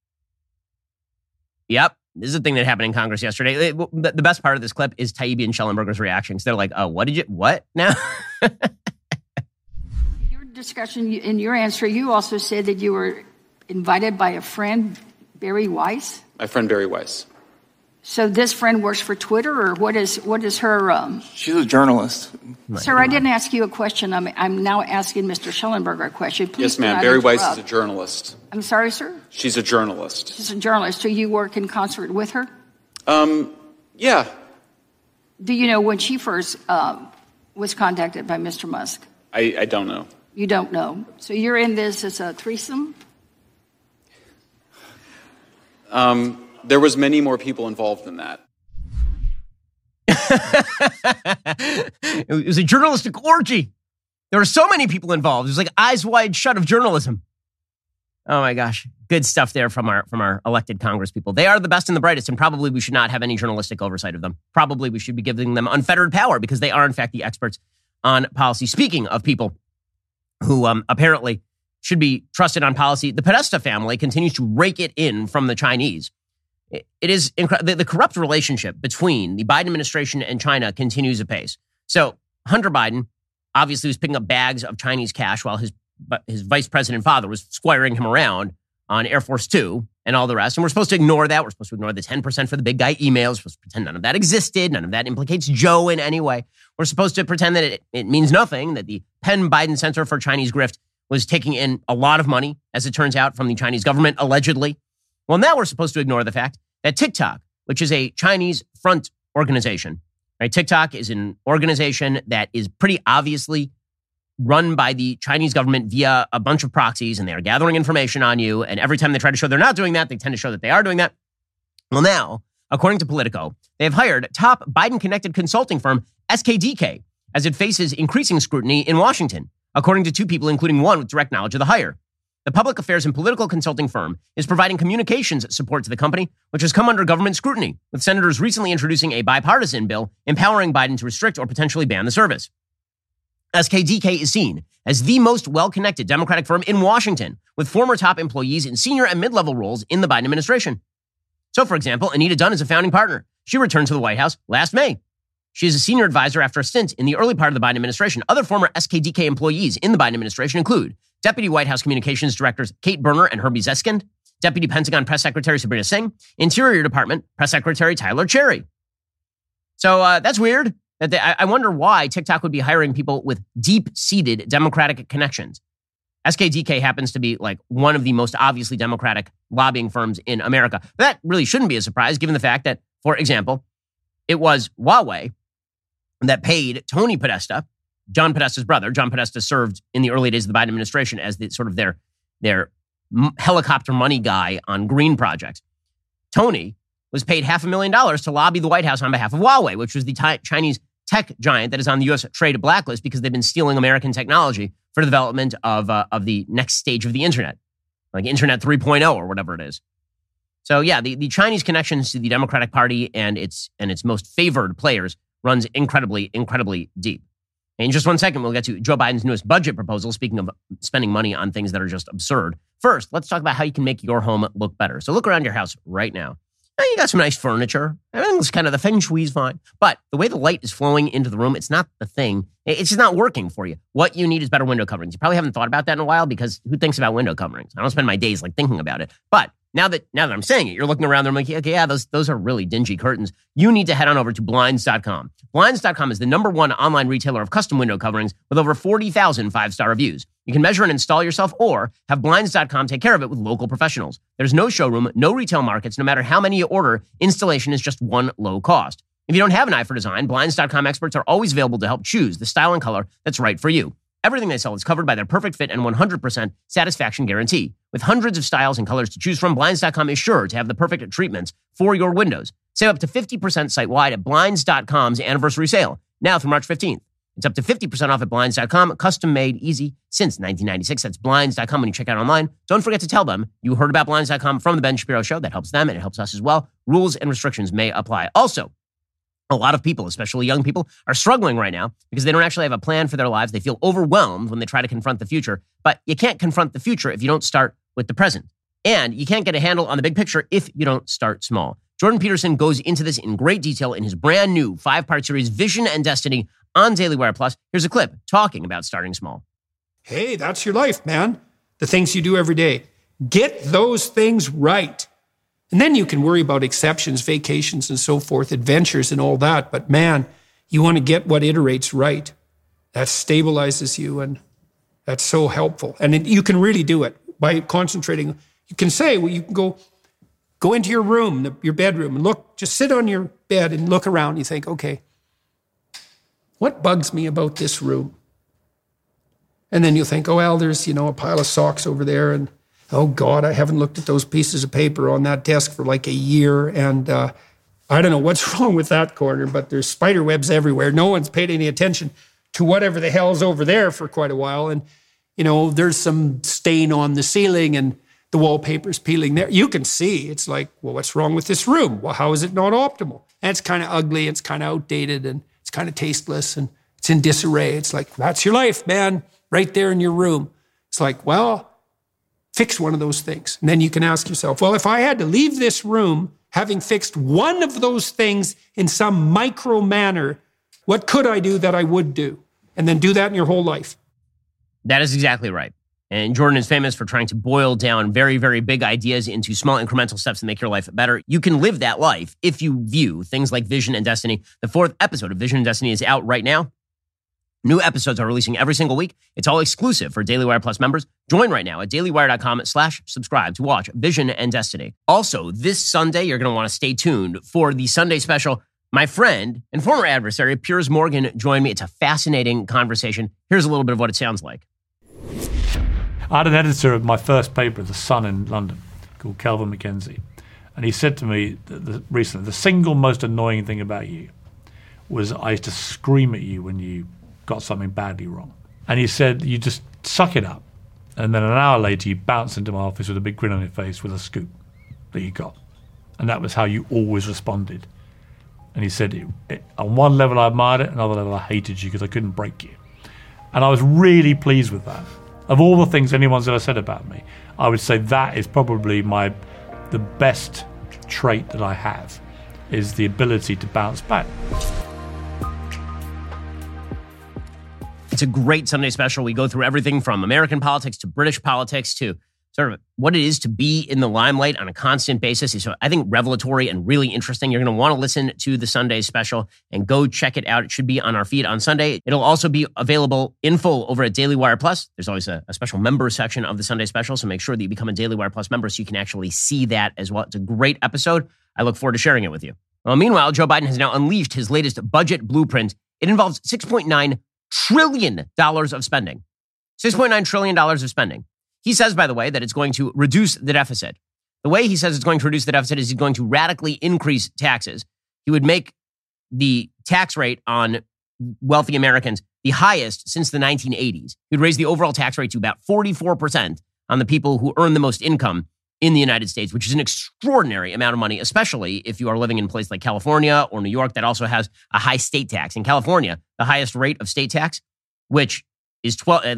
Yep. This is a thing that happened in Congress yesterday. The best part of this clip is Taibbi and Schellenberger's reactions. They're like, oh, what now? In your discussion, in your answer, you also said that you were invited by a friend, Bari Weiss? My friend Bari Weiss. So this friend works for Twitter, or what is her... She's a journalist. Sir, I didn't ask you a question. I'm now asking Mr. Schellenberger a question. Please yes, ma'am. Bari Weiss is a journalist. I'm sorry, sir? She's a journalist. She's a journalist. Do you work in concert with her? Yeah. Do you know when she first was contacted by Mr. Musk? I don't know. You don't know. So you're in this as a threesome? There was many more people involved than that. It was a journalistic orgy. There were so many people involved. It was like Eyes Wide Shut of journalism. Oh my gosh. Good stuff there from our elected Congress people. They are the best and the brightest, and probably we should not have any journalistic oversight of them. Probably we should be giving them unfettered power because they are, in fact, the experts on policy. Speaking of people who apparently should be trusted on policy, the Podesta family continues to rake it in from the Chinese. It is incredible. The corrupt relationship between the Biden administration and China continues apace. So Hunter Biden obviously was picking up bags of Chinese cash while his vice president father was squiring him around on Air Force Two and all the rest. And we're supposed to ignore that. We're supposed to ignore the 10% for the big guy emails. We're supposed to pretend none of that existed. None of that implicates Joe in any way. We're supposed to pretend that it means nothing, that the Penn Biden Center for Chinese Grift was taking in a lot of money, as it turns out, from the Chinese government, allegedly. Well, now we're supposed to ignore the fact that TikTok, which is a Chinese front organization, right? TikTok is an organization that is pretty obviously run by the Chinese government via a bunch of proxies, and they are gathering information on you. And every time they try to show they're not doing that, they tend to show that they are doing that. Well, now, according to Politico, they have hired top Biden-connected consulting firm SKDK as it faces increasing scrutiny in Washington, according to two people, including one with direct knowledge of the hire. The public affairs and political consulting firm is providing communications support to the company, which has come under government scrutiny, with senators recently introducing a bipartisan bill empowering Biden to restrict or potentially ban the service. SKDK is seen as the most well-connected Democratic firm in Washington, with former top employees in senior and mid-level roles in the Biden administration. So, for example, Anita Dunn is a founding partner. She returned to the White House last May. She is a senior advisor after a stint in the early part of the Biden administration. Other former SKDK employees in the Biden administration include Deputy White House Communications Directors Kate Berner and Herbie Zeskind, Deputy Pentagon Press Secretary Sabrina Singh, Interior Department Press Secretary Tyler Cherry. So that's weird. I wonder why TikTok would be hiring people with deep-seated Democratic connections. SKDK happens to be like one of the most obviously Democratic lobbying firms in America. But that really shouldn't be a surprise, given the fact that, for example, it was Huawei that paid Tony Podesta, John Podesta's brother. John Podesta served in the early days of the Biden administration as the sort of their helicopter money guy on green projects. Tony was paid $500,000 to lobby the White House on behalf of Huawei, which was the Chinese tech giant that is on the U.S. trade blacklist because they've been stealing American technology for the development of the next stage of the internet, like Internet 3.0 or whatever it is. So yeah, the Chinese connections to the Democratic Party and its most favored players runs incredibly, incredibly deep. In just 1 second, we'll get to Joe Biden's newest budget proposal, speaking of spending money on things that are just absurd. First, let's talk about how you can make your home look better. So look around your house right now. You got some nice furniture. Everything's kind of, the feng shui's fine. But the way the light is flowing into the room, it's not the thing. It's just not working for you. What you need is better window coverings. You probably haven't thought about that in a while because who thinks about window coverings? I don't spend my days like thinking about it. But now that I'm saying it, you're looking around there, I'm like, okay, yeah, those are really dingy curtains. You need to head on over to Blinds.com. Blinds.com is the #1 online retailer of custom window coverings with over 40,000 5-star reviews. You can measure and install yourself or have Blinds.com take care of it with local professionals. There's no showroom, no retail markets. No matter how many you order, installation is just one low cost. If you don't have an eye for design, Blinds.com experts are always available to help choose the style and color that's right for you. Everything they sell is covered by their perfect fit and 100% satisfaction guarantee. With hundreds of styles and colors to choose from, Blinds.com is sure to have the perfect treatments for your windows. Save up to 50% site-wide at Blinds.com's anniversary sale, now through March 15th. It's up to 50% off at Blinds.com, custom-made, easy, since 1996. That's Blinds.com when you check out online. Don't forget to tell them you heard about Blinds.com from The Ben Shapiro Show. That helps them, and it helps us as well. Rules and restrictions may apply. Also, A lot of people, especially young people, are struggling right now because they don't actually have a plan for their lives. They feel overwhelmed when they try to confront the future. But you can't confront the future if you don't start with the present. And you can't get a handle on the big picture if you don't start small. Jordan Peterson goes into this in great detail in his brand new 5-part series, Vision and Destiny, on Daily Wire Plus. Here's a clip talking about starting small. Hey, that's your life, man. The things you do every day. Get those things right. And then you can worry about exceptions, vacations, and so forth, adventures and all that. But man, you want to get what iterates right. That stabilizes you, and that's so helpful. And you can really do it by concentrating. You can say, well, you can go into your room, your bedroom, and look, just sit on your bed and look around. You think, okay, what bugs me about this room? And then you think, oh, well, there's, a pile of socks over there, and oh, God, I haven't looked at those pieces of paper on that desk for like a year. And I don't know what's wrong with that corner, but there's spider webs everywhere. No one's paid any attention to whatever the hell's over there for quite a while. And, there's some stain on the ceiling and the wallpaper's peeling there. You can see, it's like, well, what's wrong with this room? Well, how is it not optimal? And it's kind of ugly, it's kind of outdated, and it's kind of tasteless, and it's in disarray. It's like, that's your life, man, right there in your room. It's like, well, fix one of those things. And then you can ask yourself, well, if I had to leave this room having fixed one of those things in some micro manner, what could I do that I would do? And then do that in your whole life. That is exactly right. And Jordan is famous for trying to boil down very, very big ideas into small incremental steps to make your life better. You can live that life if you view things like Vision and Destiny. The 4th episode of Vision and Destiny is out right now. New episodes are releasing every single week. It's all exclusive for Daily Wire Plus members. Join right now at dailywire.com/subscribe to watch Vision and Destiny. Also, this Sunday, you're going to want to stay tuned for the Sunday special. My friend and former adversary, Piers Morgan, joined me. It's a fascinating conversation. Here's a little bit of what it sounds like. I had an editor of my first paper, The Sun in London, called Kelvin Mackenzie. And he said to me recently, the single most annoying thing about you was I used to scream at you when you got something badly wrong. And he said, you just suck it up. And then an hour later, you bounce into my office with a big grin on your face with a scoop that you got. And that was how you always responded. And he said, on one level I admired it, another level I hated you because I couldn't break you. And I was really pleased with that. Of all the things anyone's ever said about me, I would say that is probably the best trait that I have, is the ability to bounce back. It's a great Sunday special. We go through everything from American politics to British politics to sort of what it is to be in the limelight on a constant basis. So I think revelatory and really interesting. You're going to want to listen to the Sunday special and go check it out. It should be on our feed on Sunday. It'll also be available in full over at Daily Wire Plus. There's always a special member section of the Sunday special, so make sure that you become a Daily Wire Plus member so you can actually see that as well. It's a great episode. I look forward to sharing it with you. Well, meanwhile, Joe Biden has now unleashed his latest budget blueprint. It involves $6.9 trillion of spending. $6.9 trillion of spending. He says, by the way, that it's going to reduce the deficit. The way he says it's going to reduce the deficit is he's going to radically increase taxes. He would make the tax rate on wealthy Americans the highest since the 1980s. He'd raise the overall tax rate to about 44% on the people who earn the most income in the United States, which is an extraordinary amount of money, especially if you are living in a place like California or New York that also has a high state tax. In California, the highest rate of state tax, which is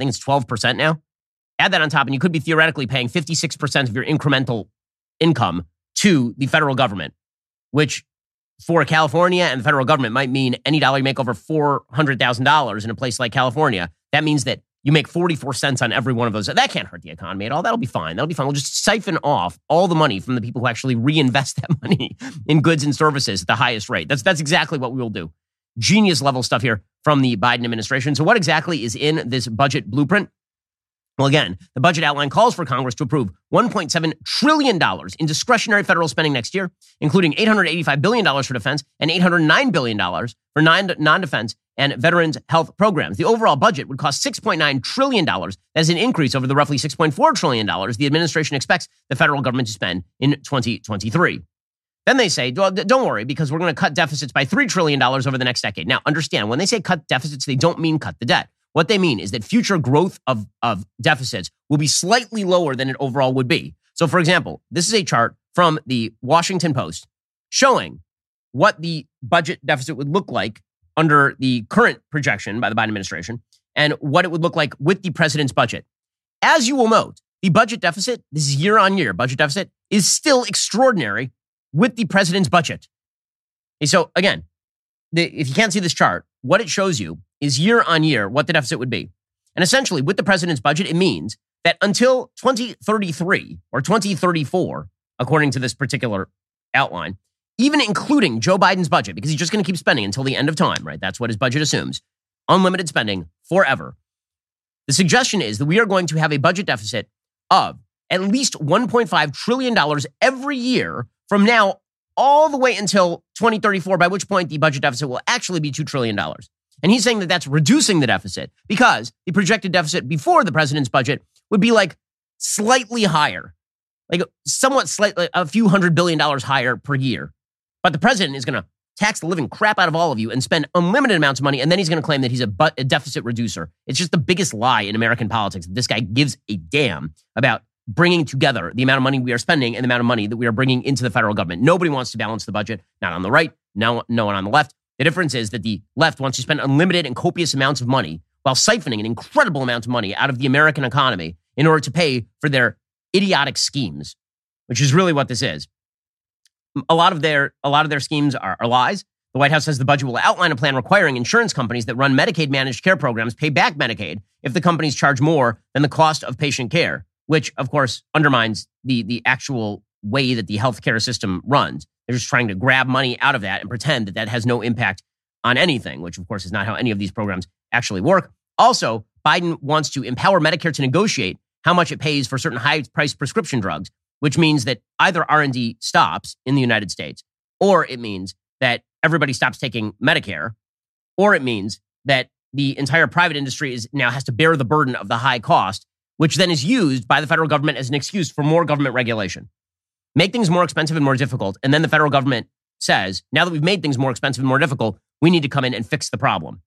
12% now. Add that on top, and you could be theoretically paying 56% of your incremental income to the federal government, which for California and the federal government might mean any dollar you make over $400,000 in a place like California. That means that you make 44 cents on every one of those. That can't hurt the economy at all. That'll be fine. That'll be fine. We'll just siphon off all the money from the people who actually reinvest that money in goods and services at the highest rate. That's exactly what we will do. Genius level stuff here from the Biden administration. So what exactly is in this budget blueprint? Well, again, the budget outline calls for Congress to approve $1.7 trillion in discretionary federal spending next year, including $885 billion for defense and $809 billion for non-defense and veterans health programs. The overall budget would cost $6.9 trillion. That's an increase over the roughly $6.4 trillion the administration expects the federal government to spend in 2023. Then they say, don't worry, because we're going to cut deficits by $3 trillion over the next decade. Now, understand, when they say cut deficits, they don't mean cut the debt. What they mean is that future growth of deficits will be slightly lower than it overall would be. So, for example, this is a chart from the Washington Post showing what the budget deficit would look like under the current projection by the Biden administration and what it would look like with the president's budget. As you will note, the budget deficit, this is year-on-year budget deficit, is still extraordinary with the president's budget. Okay, so again, if you can't see this chart, what it shows you is year-on-year what the deficit would be. And essentially, with the president's budget, it means that until 2033 or 2034, according to this particular outline, even including Joe Biden's budget, because he's just going to keep spending until the end of time, right? That's what his budget assumes. Unlimited spending forever. The suggestion is that we are going to have a budget deficit of at least $1.5 trillion every year from now all the way until 2034, by which point the budget deficit will actually be $2 trillion. And he's saying that that's reducing the deficit because the projected deficit before the president's budget would be like slightly higher, like somewhat slightly, a few $100 billion higher per year. But the president is going to tax the living crap out of all of you and spend unlimited amounts of money, and then he's going to claim that he's a deficit reducer. It's just the biggest lie in American politics. This guy gives a damn about bringing together the amount of money we are spending and the amount of money that we are bringing into the federal government. Nobody wants to balance the budget, not on the right, no one on the left. The difference is that the left wants to spend unlimited and copious amounts of money while siphoning an incredible amount of money out of the American economy in order to pay for their idiotic schemes, which is really what this is. A lot of their schemes are lies. The White House says the budget will outline a plan requiring insurance companies that run Medicaid managed care programs pay back Medicaid if the companies charge more than the cost of patient care, which, of course, undermines the actual way that the healthcare system runs. They're just trying to grab money out of that and pretend that that has no impact on anything, which, of course, is not how any of these programs actually work. Also, Biden wants to empower Medicare to negotiate how much it pays for certain high-priced prescription drugs, which means that either R&D stops in the United States, or it means that everybody stops taking Medicare, or it means that the entire private industry now has to bear the burden of the high cost, which then is used by the federal government as an excuse for more government regulation. Make things more expensive and more difficult, and then the federal government says, now that we've made things more expensive and more difficult, we need to come in and fix the problem.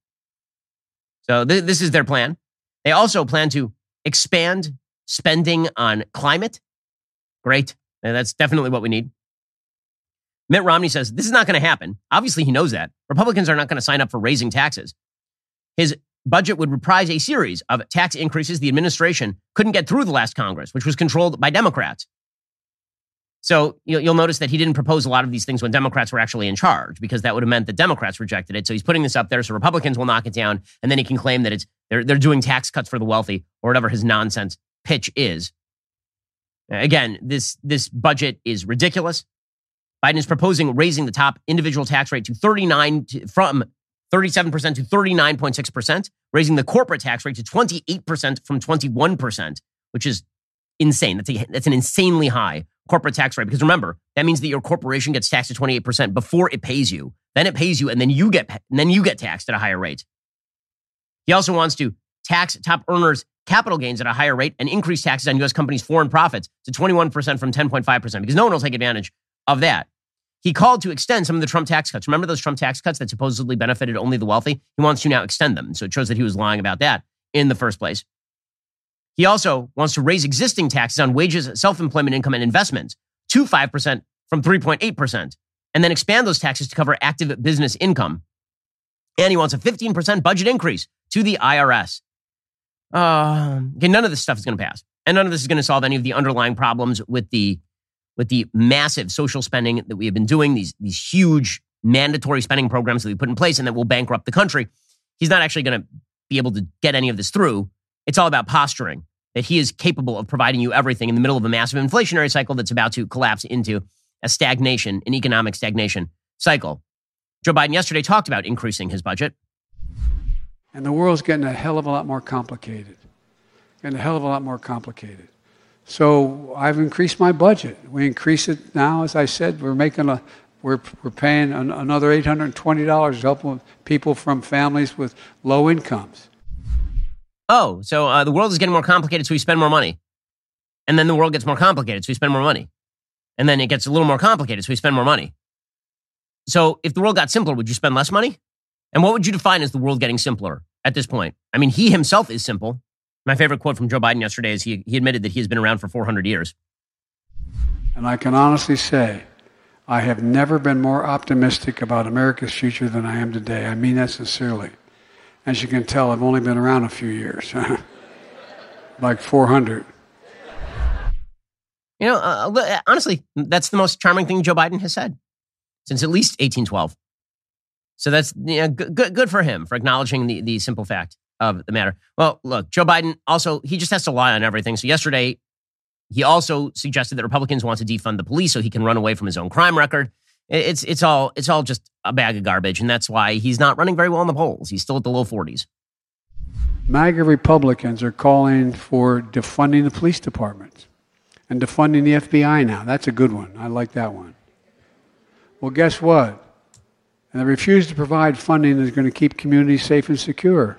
So this is their plan. They also plan to expand spending on climate. Great. That's definitely what we need. Mitt Romney says this is not going to happen. Obviously, he knows that. Republicans are not going to sign up for raising taxes. His budget would reprise a series of tax increases the administration couldn't get through the last Congress, which was controlled by Democrats. So you'll notice that he didn't propose a lot of these things when Democrats were actually in charge, because that would have meant that Democrats rejected it. So he's putting this up there so Republicans will knock it down, and then he can claim that they're doing tax cuts for the wealthy or whatever his nonsense pitch is. Again, this budget is ridiculous. Biden is proposing raising the top individual tax rate from 37% to 39.6%, raising the corporate tax rate to 28% from 21%, which is insane. That's an insanely high corporate tax rate, because remember, that means that your corporation gets taxed at 28% before it pays you. Then it pays you, and then you get taxed at a higher rate. He also wants to tax top earners' capital gains at a higher rate and increase taxes on U.S. companies' foreign profits to 21% from 10.5%, because no one will take advantage of that. He called to extend some of the Trump tax cuts. Remember those Trump tax cuts that supposedly benefited only the wealthy? He wants to now extend them. So it shows that he was lying about that in the first place. He also wants to raise existing taxes on wages, self-employment income, and investments to 5% from 3.8%, and then expand those taxes to cover active business income. And he wants a 15% budget increase to the IRS. Okay, none of this stuff is going to pass. And none of this is going to solve any of the underlying problems with the massive social spending that we have been doing, these huge mandatory spending programs that we put in place and that will bankrupt the country. He's not actually going to be able to get any of this through. It's all about posturing, that he is capable of providing you everything in the middle of a massive inflationary cycle that's about to collapse into an economic stagnation cycle. Joe Biden yesterday talked about increasing his budget. And the world's getting a hell of a lot more complicated. So I've increased my budget. We increase it now, as I said, we're paying another $820 to help people from families with low incomes. Oh, so the world is getting more complicated, so we spend more money. And then the world gets more complicated, so we spend more money. And then it gets a little more complicated, so we spend more money. So if the world got simpler, would you spend less money? And what would you define as the world getting simpler at this point? I mean, he himself is simple. My favorite quote from Joe Biden yesterday is he admitted that he has been around for 400 years. And I can honestly say I have never been more optimistic about America's future than I am today. I mean that sincerely. As you can tell, I've only been around a few years, like 400. You know, honestly, that's the most charming thing Joe Biden has said since at least 1812. So that's good for him for acknowledging the simple fact of the matter. Well, look, Joe Biden also, he just has to lie on everything. So yesterday, he also suggested that Republicans want to defund the police so he can run away from his own crime record. It's all just a bag of garbage, and that's why he's not running very well in the polls. He's still at the low 40s. MAGA Republicans are calling for defunding the police departments and defunding the FBI now. That's a good one. I like that one. Well, guess what? And the refusal to provide funding is going to keep communities safe and secure.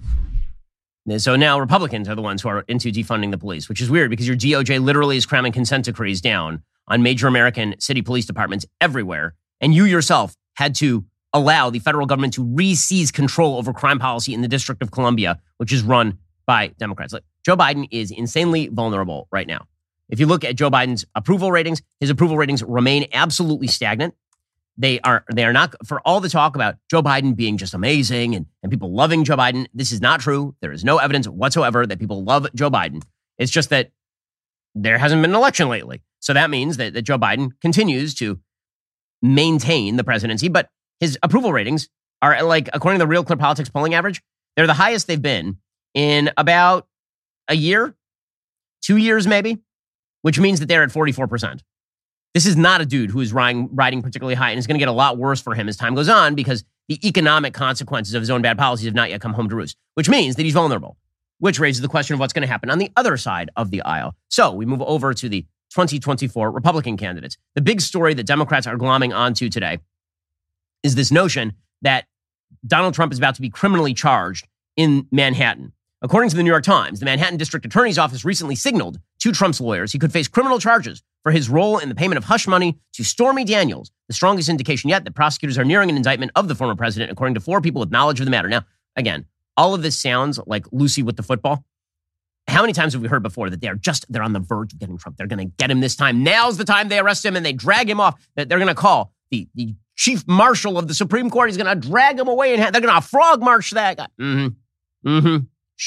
So now Republicans are the ones who are into defunding the police, which is weird because your DOJ literally is cramming consent decrees down on major American city police departments everywhere. And you yourself had to allow the federal government to re-seize control over crime policy in the District of Columbia, which is run by Democrats. Like, Joe Biden is insanely vulnerable right now. If you look at Joe Biden's approval ratings, his approval ratings remain absolutely stagnant. They are not, for all the talk about Joe Biden being just amazing and people loving Joe Biden. This is not true. There is no evidence whatsoever that people love Joe Biden. It's just that there hasn't been an election lately. So that means that Joe Biden continues to maintain the presidency, but his approval ratings are, like, according to the Real Clear Politics polling average, they're the highest they've been in about a year, 2 years maybe, which means that they're at 44%. This is not a dude who is riding particularly high, and it's going to get a lot worse for him as time goes on because the economic consequences of his own bad policies have not yet come home to roost, which means that he's vulnerable, which raises the question of what's going to happen on the other side of the aisle. So we move over to the 2024 Republican candidates. The big story that Democrats are glomming onto today is this notion that Donald Trump is about to be criminally charged in Manhattan. According to the New York Times, the Manhattan District Attorney's Office recently signaled to Trump's lawyers he could face criminal charges for his role in the payment of hush money to Stormy Daniels, the strongest indication yet that prosecutors are nearing an indictment of the former president, according to 4 people with knowledge of the matter. Now, again, all of this sounds like Lucy with the football. How many times have we heard before that they're on the verge of getting Trump? They're going to get him this time. Now's the time they arrest him and they drag him off. That they're going to call the chief marshal of the Supreme Court. He's going to drag him away and they're going to frog march that guy.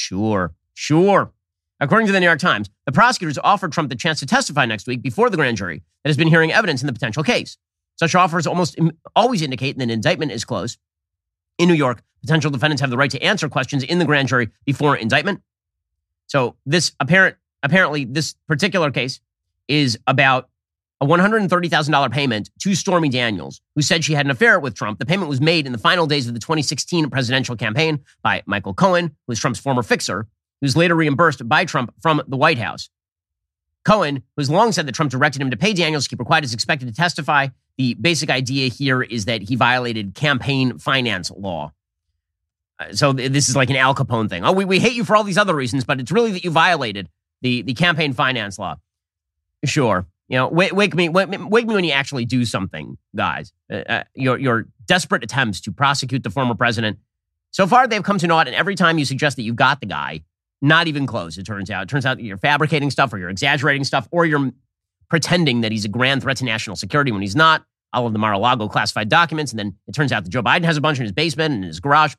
Sure. According to the New York Times, the prosecutors offered Trump the chance to testify next week before the grand jury that has been hearing evidence in the potential case. Such offers almost always indicate that an indictment is close. In New York, potential defendants have the right to answer questions in the grand jury before indictment. So this apparently this particular case is about a $130,000 payment to Stormy Daniels, who said she had an affair with Trump. The payment was made in the final days of the 2016 presidential campaign by Michael Cohen, who was Trump's former fixer, who was later reimbursed by Trump from the White House. Cohen, who has long said that Trump directed him to pay Daniels to keep her quiet, is expected to testify. The basic idea here is that he violated campaign finance law. So this is like an Al Capone thing. Oh, we hate you for all these other reasons, but it's really that you violated the campaign finance law. Sure. You know, wake me when you actually do something, guys. Your desperate attempts to prosecute the former president, so far they've come to naught, and every time you suggest that you got the guy, not even close, it turns out. It turns out you're fabricating stuff, or you're exaggerating stuff, or you're pretending that he's a grand threat to national security when he's not. All of the Mar-a-Lago classified documents, and then it turns out that Joe Biden has a bunch in his basement and in his garage.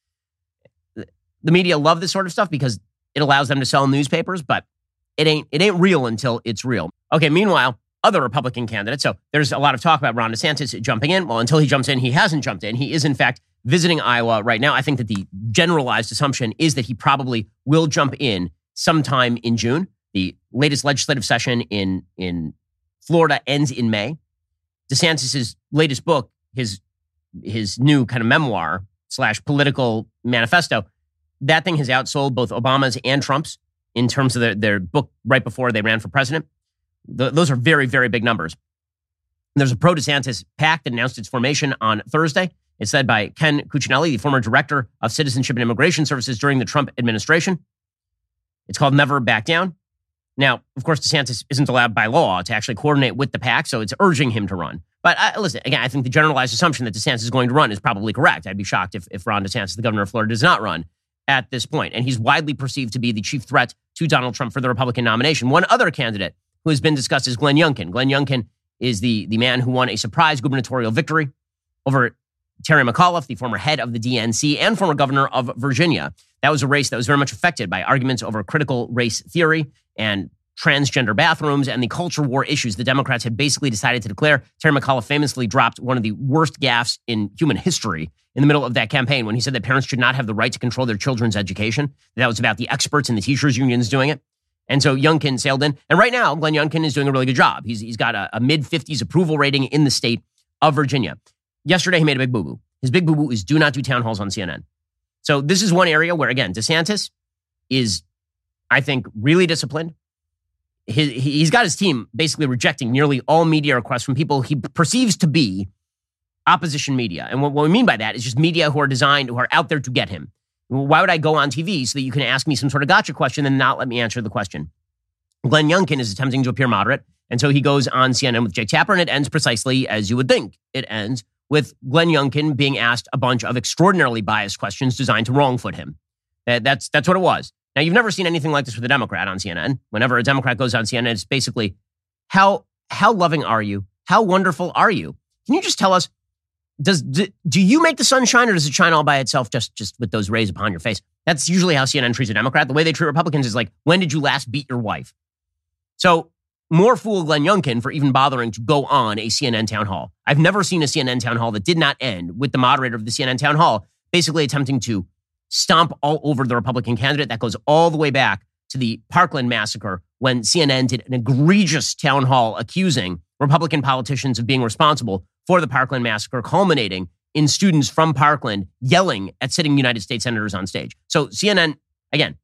The media love this sort of stuff because it allows them to sell newspapers, but it ain't real until it's real. Okay, meanwhile, other Republican candidates. So there's a lot of talk about Ron DeSantis jumping in. Well, until he jumps in, he hasn't jumped in. He is, in fact, visiting Iowa right now. I think that the generalized assumption is that he probably will jump in sometime in June. The latest legislative session in Florida ends in May. DeSantis' latest book, his new kind of memoir / political manifesto, that thing has outsold both Obama's and Trump's in terms of their book right before they ran for president. Those are very, very big numbers. There's a pro-DeSantis PAC that announced its formation on Thursday. It's led by Ken Cuccinelli, the former director of Citizenship and Immigration Services during the Trump administration. It's called Never Back Down. Now, of course, DeSantis isn't allowed by law to actually coordinate with the PAC, so it's urging him to run. But listen, again, I think the generalized assumption that DeSantis is going to run is probably correct. I'd be shocked if Ron DeSantis, the governor of Florida, does not run at this point. And he's widely perceived to be the chief threat to Donald Trump for the Republican nomination. One other candidate who has been discussed is Glenn Youngkin. Glenn Youngkin is the man who won a surprise gubernatorial victory over Terry McAuliffe, the former head of the DNC and former governor of Virginia. That was a race that was very much affected by arguments over critical race theory and transgender bathrooms and the culture war issues the Democrats had basically decided to declare. Terry McAuliffe famously dropped one of the worst gaffes in human history in the middle of that campaign when he said that parents should not have the right to control their children's education. That was about the experts and the teachers unions doing it. And so Youngkin sailed in. And right now, Glenn Youngkin is doing a really good job. He's got a mid-50s approval rating in the state of Virginia. Yesterday, he made a big boo-boo. His big boo-boo is do not do town halls on CNN. So this is one area where, again, DeSantis is, I think, really disciplined. He's got his team basically rejecting nearly all media requests from people he perceives to be opposition media. And what we mean by that is just media who are out there to get him. Why would I go on TV so that you can ask me some sort of gotcha question and not let me answer the question? Glenn Youngkin is attempting to appear moderate. And so he goes on CNN with Jake Tapper, and it ends precisely as you would think. It ends with Glenn Youngkin being asked a bunch of extraordinarily biased questions designed to wrongfoot him. That's what it was. Now, you've never seen anything like this with a Democrat on CNN. Whenever a Democrat goes on CNN, it's basically, how loving are you? How wonderful are you? Can you just tell us, do you make the sun shine, or does it shine all by itself just with those rays upon your face? That's usually how CNN treats a Democrat. The way they treat Republicans is like, when did you last beat your wife? So more fool Glenn Youngkin for even bothering to go on a CNN town hall. I've never seen a CNN town hall that did not end with the moderator of the CNN town hall basically attempting to stomp all over the Republican candidate. That goes all the way back to the Parkland massacre when CNN did an egregious town hall accusing Republican politicians of being responsible for the Parkland massacre, culminating in students from Parkland yelling at sitting United States senators on stage. So CNN, again,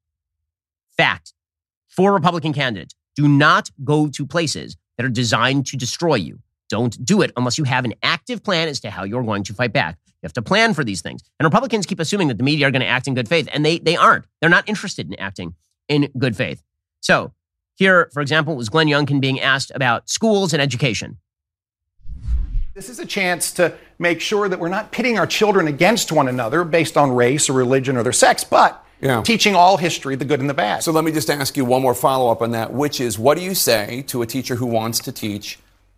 fact, for Republican candidates, do not go to places that are designed to destroy you. Don't do it unless you have an active plan as to how you're going to fight back. You have to plan for these things. And Republicans keep assuming that the media are going to act in good faith, and they aren't. They're not interested in acting in good faith. So here, for example, was Glenn Youngkin being asked about schools and education. This is a chance to make sure that we're not pitting our children against one another based on race or religion or their sex, but teaching all history, the good and the bad. So let me just ask you one more follow-up on that, which is, what do you say to a teacher who wants to teach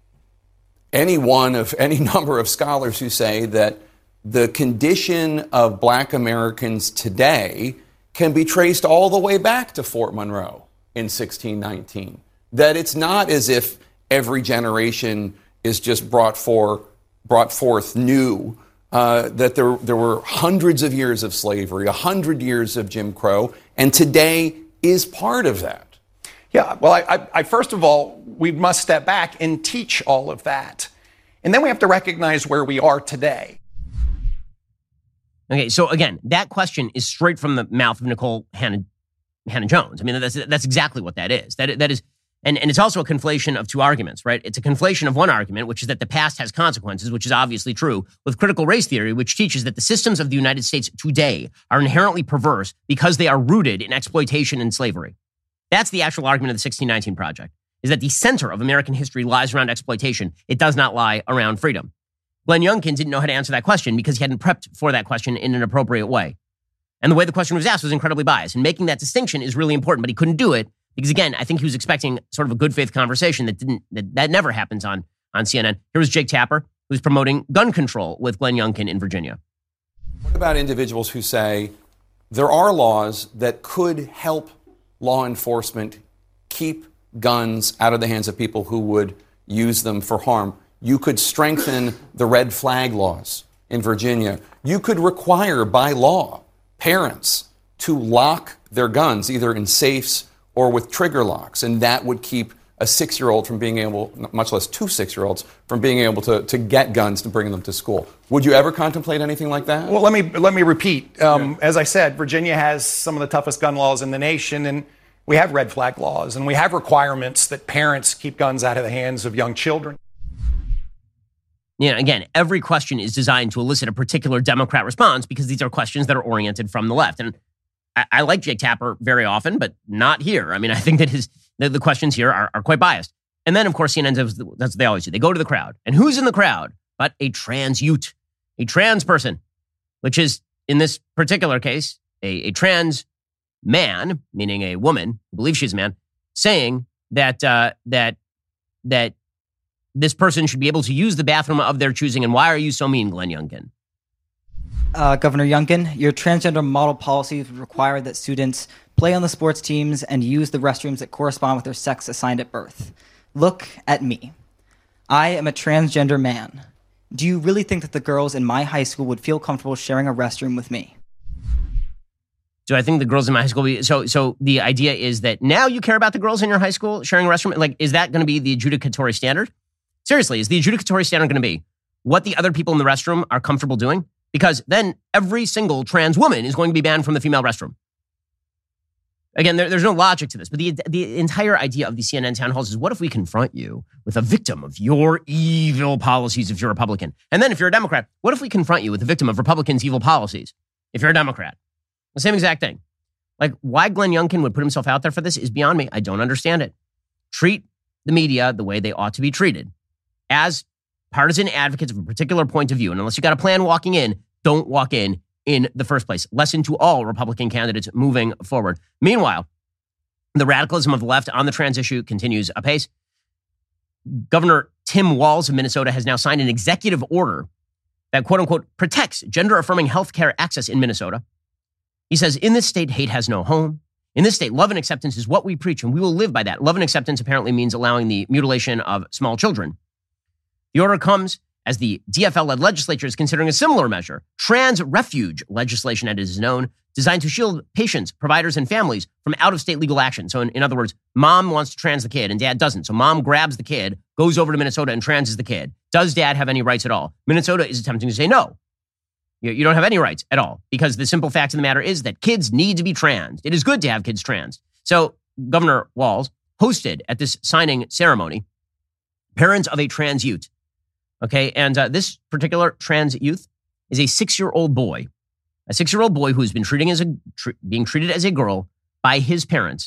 any one of any number of scholars who say that the condition of black Americans today can be traced all the way back to Fort Monroe in 1619? That it's not as if every generation is just brought forth new, that there were hundreds of years of slavery, 100 years of Jim Crow, and today is part of that. Yeah, well, I first of all, we must step back and teach all of that. And then we have to recognize where we are today. Okay, so again, that question is straight from the mouth of Nicole Hannah-Jones. I mean, that's exactly what that is. That is, and it's also a conflation of two arguments, right? It's a conflation of one argument, which is that the past has consequences, which is obviously true, with critical race theory, which teaches that the systems of the United States today are inherently perverse because they are rooted in exploitation and slavery. That's the actual argument of the 1619 Project, is that the center of American history lies around exploitation. It does not lie around freedom. Glenn Youngkin didn't know how to answer that question because he hadn't prepped for that question in an appropriate way. And the way the question was asked was incredibly biased. And making that distinction is really important, but he couldn't do it because, again, I think he was expecting sort of a good faith conversation that never happens on CNN. Here was Jake Tapper, who's promoting gun control with Glenn Youngkin in Virginia. What about individuals who say there are laws that could help law enforcement keep guns out of the hands of people who would use them for harm? You could strengthen the red flag laws in Virginia. You could require by law parents to lock their guns either in safes or with trigger locks, and that would keep a 6-year-old from being able, much less 2 6-year-olds, from being able to get guns to bring them to school. Would you ever contemplate anything like that? Well, let me repeat. As I said, Virginia has some of the toughest gun laws in the nation, and we have red flag laws, and we have requirements that parents keep guns out of the hands of young children. Again, every question is designed to elicit a particular Democrat response because these are questions that are oriented from the left. And I like Jake Tapper very often, but not here. I mean, I think that the questions here are quite biased. And then, of course, CNN does, that's what they always do. They go to the crowd. And who's in the crowd but a trans youth, a trans person, which is, in this particular case, a trans man, meaning a woman, who believes she's a man, saying that this person should be able to use the bathroom of their choosing. And why are you so mean, Glenn Youngkin? Governor Youngkin, your transgender model policies would require that students play on the sports teams and use the restrooms that correspond with their sex assigned at birth. Look at me. I am a transgender man. Do you really think that the girls in my high school would feel comfortable sharing a restroom with me? Do I think the girls in my high school? So the idea is that now you care about the girls in your high school sharing a restroom? Like, is that going to be the adjudicatory standard? Seriously, is the adjudicatory standard going to be what the other people in the restroom are comfortable doing? Because then every single trans woman is going to be banned from the female restroom. Again, there's no logic to this, but the entire idea of the CNN town halls is, what if we confront you with a victim of your evil policies if you're a Republican? And then if you're a Democrat, what if we confront you with a victim of Republicans' evil policies if you're a Democrat? The same exact thing. Like, why Glenn Youngkin would put himself out there for this is beyond me. I don't understand it. Treat the media the way they ought to be treated, as partisan advocates of a particular point of view. And unless you got a plan walking in, don't walk in the first place. Lesson to all Republican candidates moving forward. Meanwhile, the radicalism of the left on the trans issue continues apace. Governor Tim Walz of Minnesota has now signed an executive order that, quote unquote, protects gender-affirming health care access in Minnesota. He says, in this state, hate has no home. In this state, love and acceptance is what we preach, and we will live by that. Love and acceptance apparently means allowing the mutilation of small children. The order comes as the DFL-led legislature is considering a similar measure, trans refuge legislation, as it is known, designed to shield patients, providers, and families from out-of-state legal action. So in other words, mom wants to trans the kid and dad doesn't. So mom grabs the kid, goes over to Minnesota and transes the kid. Does dad have any rights at all? Minnesota is attempting to say no. You don't have any rights at all, because the simple fact of the matter is that kids need to be trans. It is good to have kids trans. So Governor Walz hosted at this signing ceremony parents of a trans youth. Okay, and this particular trans youth is a 6-year-old boy, who has been being treated as a girl by his parents.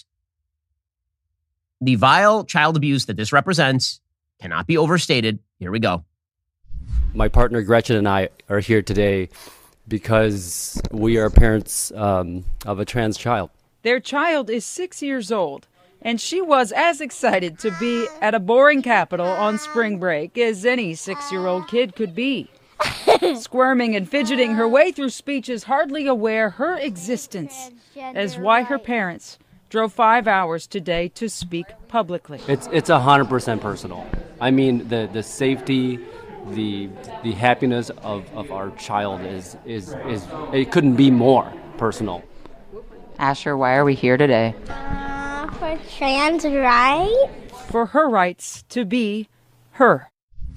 The vile child abuse that this represents cannot be overstated. Here we go. My partner Gretchen and I are here today because we are parents of a trans child. Their child is 6 years old, and she was as excited to be at a boring capital on spring break as any 6-year-old kid could be. Squirming and fidgeting her way through speeches, hardly aware her existence, as why her parents drove 5 hours today to speak publicly. It's 100% personal. I mean, the safety, the happiness of our child is it couldn't be more personal. Asher, why are we here today? For trans rights. For her rights to be her.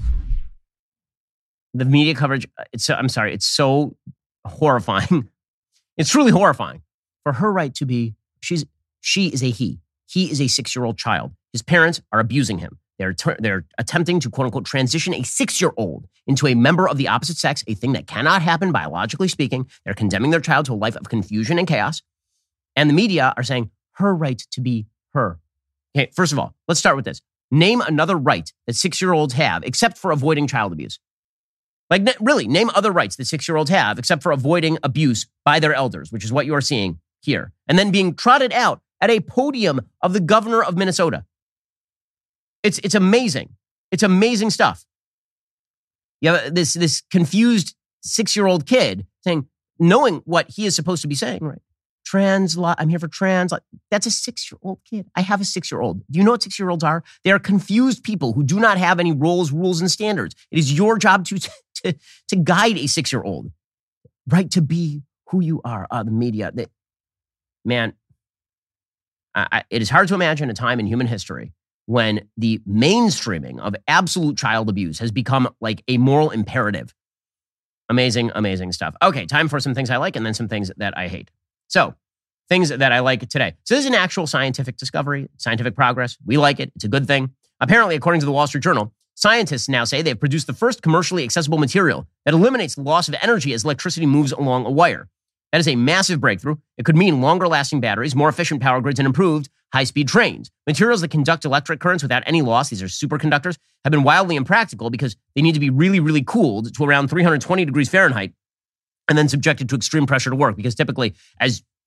The media coverage, it's so horrifying. It's truly horrifying. For her right to be, she is a he. He is a 6-year-old child. His parents are abusing him. They're attempting to, quote unquote, transition a 6-year-old into a member of the opposite sex, a thing that cannot happen biologically speaking. They're condemning their child to a life of confusion and chaos. And the media are saying her right to be her. Okay, first of all, let's start with this. Name another right that 6-year-olds have except for avoiding child abuse. Like, really, name other rights that 6-year-olds have except for avoiding abuse by their elders, which is what you are seeing here. And then being trotted out at a podium of the governor of Minnesota. It's amazing. It's amazing stuff. You have this confused 6-year-old kid saying, knowing what he is supposed to be saying, right? I'm here for trans. That's a 6-year-old kid. I have a 6-year-old. Do you know what 6-year-olds are? They are confused people who do not have any roles, rules, and standards. It is your job to guide a 6-year-old, right, to be who you are. The media, man, it is hard to imagine a time in human history when the mainstreaming of absolute child abuse has become like a moral imperative. Amazing, amazing stuff. Okay, time for some things I like and then some things that I hate. So, things that I like today. So this is an actual scientific discovery, scientific progress. We like it. It's a good thing. Apparently, according to the Wall Street Journal, scientists now say they've produced the first commercially accessible material that eliminates the loss of energy as electricity moves along a wire. That is a massive breakthrough. It could mean longer-lasting batteries, more efficient power grids, and improved high-speed trains. Materials that conduct electric currents without any loss, these are superconductors, have been wildly impractical because they need to be really, really cooled to around 320 degrees Fahrenheit and then subjected to extreme pressure to work. Because typically, as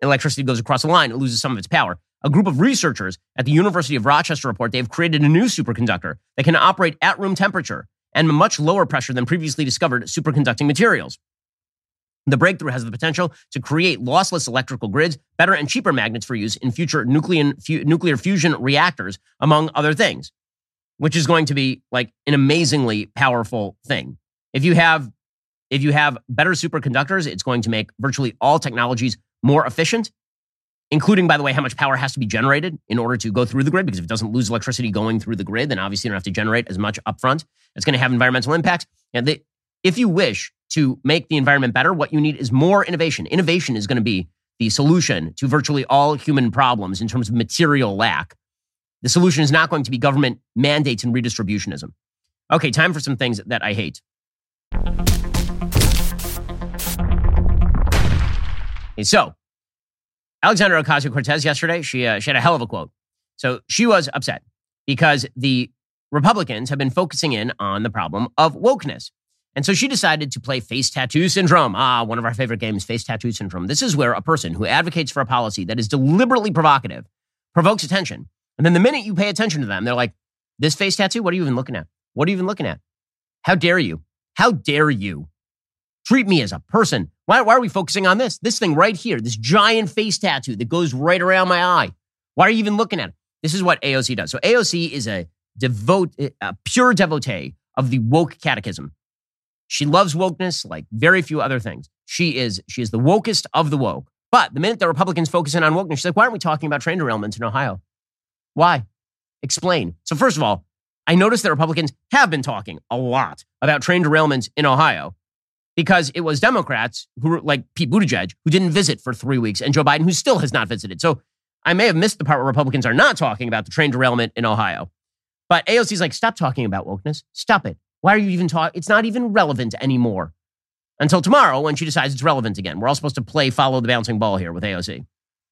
electricity goes across the line, it loses some of its power. A group of researchers at the University of Rochester report they've created a new superconductor that can operate at room temperature and much lower pressure than previously discovered superconducting materials. The breakthrough has the potential to create lossless electrical grids, better and cheaper magnets for use in future nuclear fusion reactors, among other things, which is going to be like an amazingly powerful thing. If you have better superconductors, it's going to make virtually all technologies more efficient, including, by the way, how much power has to be generated in order to go through the grid, because if it doesn't lose electricity going through the grid, then obviously you don't have to generate as much upfront. It's going to have environmental impacts. And if you wish to make the environment better, what you need is more innovation. Innovation is going to be the solution to virtually all human problems in terms of material lack. The solution is not going to be government mandates and redistributionism. Okay, time for some things that I hate. Okay, so, Alexandria Ocasio-Cortez yesterday, she had a hell of a quote. So she was upset because the Republicans have been focusing in on the problem of wokeness. And so she decided to play face tattoo syndrome. One of our favorite games, face tattoo syndrome. This is where a person who advocates for a policy that is deliberately provocative provokes attention. And then the minute you pay attention to them, they're like, this face tattoo? What are you even looking at? What are you even looking at? How dare you? How dare you treat me as a person? Why are we focusing on this? This thing right here, this giant face tattoo that goes right around my eye. Why are you even looking at it? This is what AOC does. So AOC is a pure devotee of the woke catechism. She loves wokeness like very few other things. She is the wokest of the woke. But the minute the Republicans focus in on wokeness, she's like, why aren't we talking about train derailments in Ohio? Why? Explain. So first of all, I noticed that Republicans have been talking a lot about train derailments in Ohio because it was Democrats who were like Pete Buttigieg who didn't visit for 3 weeks and Joe Biden who still has not visited. So I may have missed the part where Republicans are not talking about the train derailment in Ohio. But AOC's like, stop talking about wokeness. Stop it. Why are you even talking? It's not even relevant anymore. Until tomorrow when she decides it's relevant again. We're all supposed to play follow the bouncing ball here with AOC.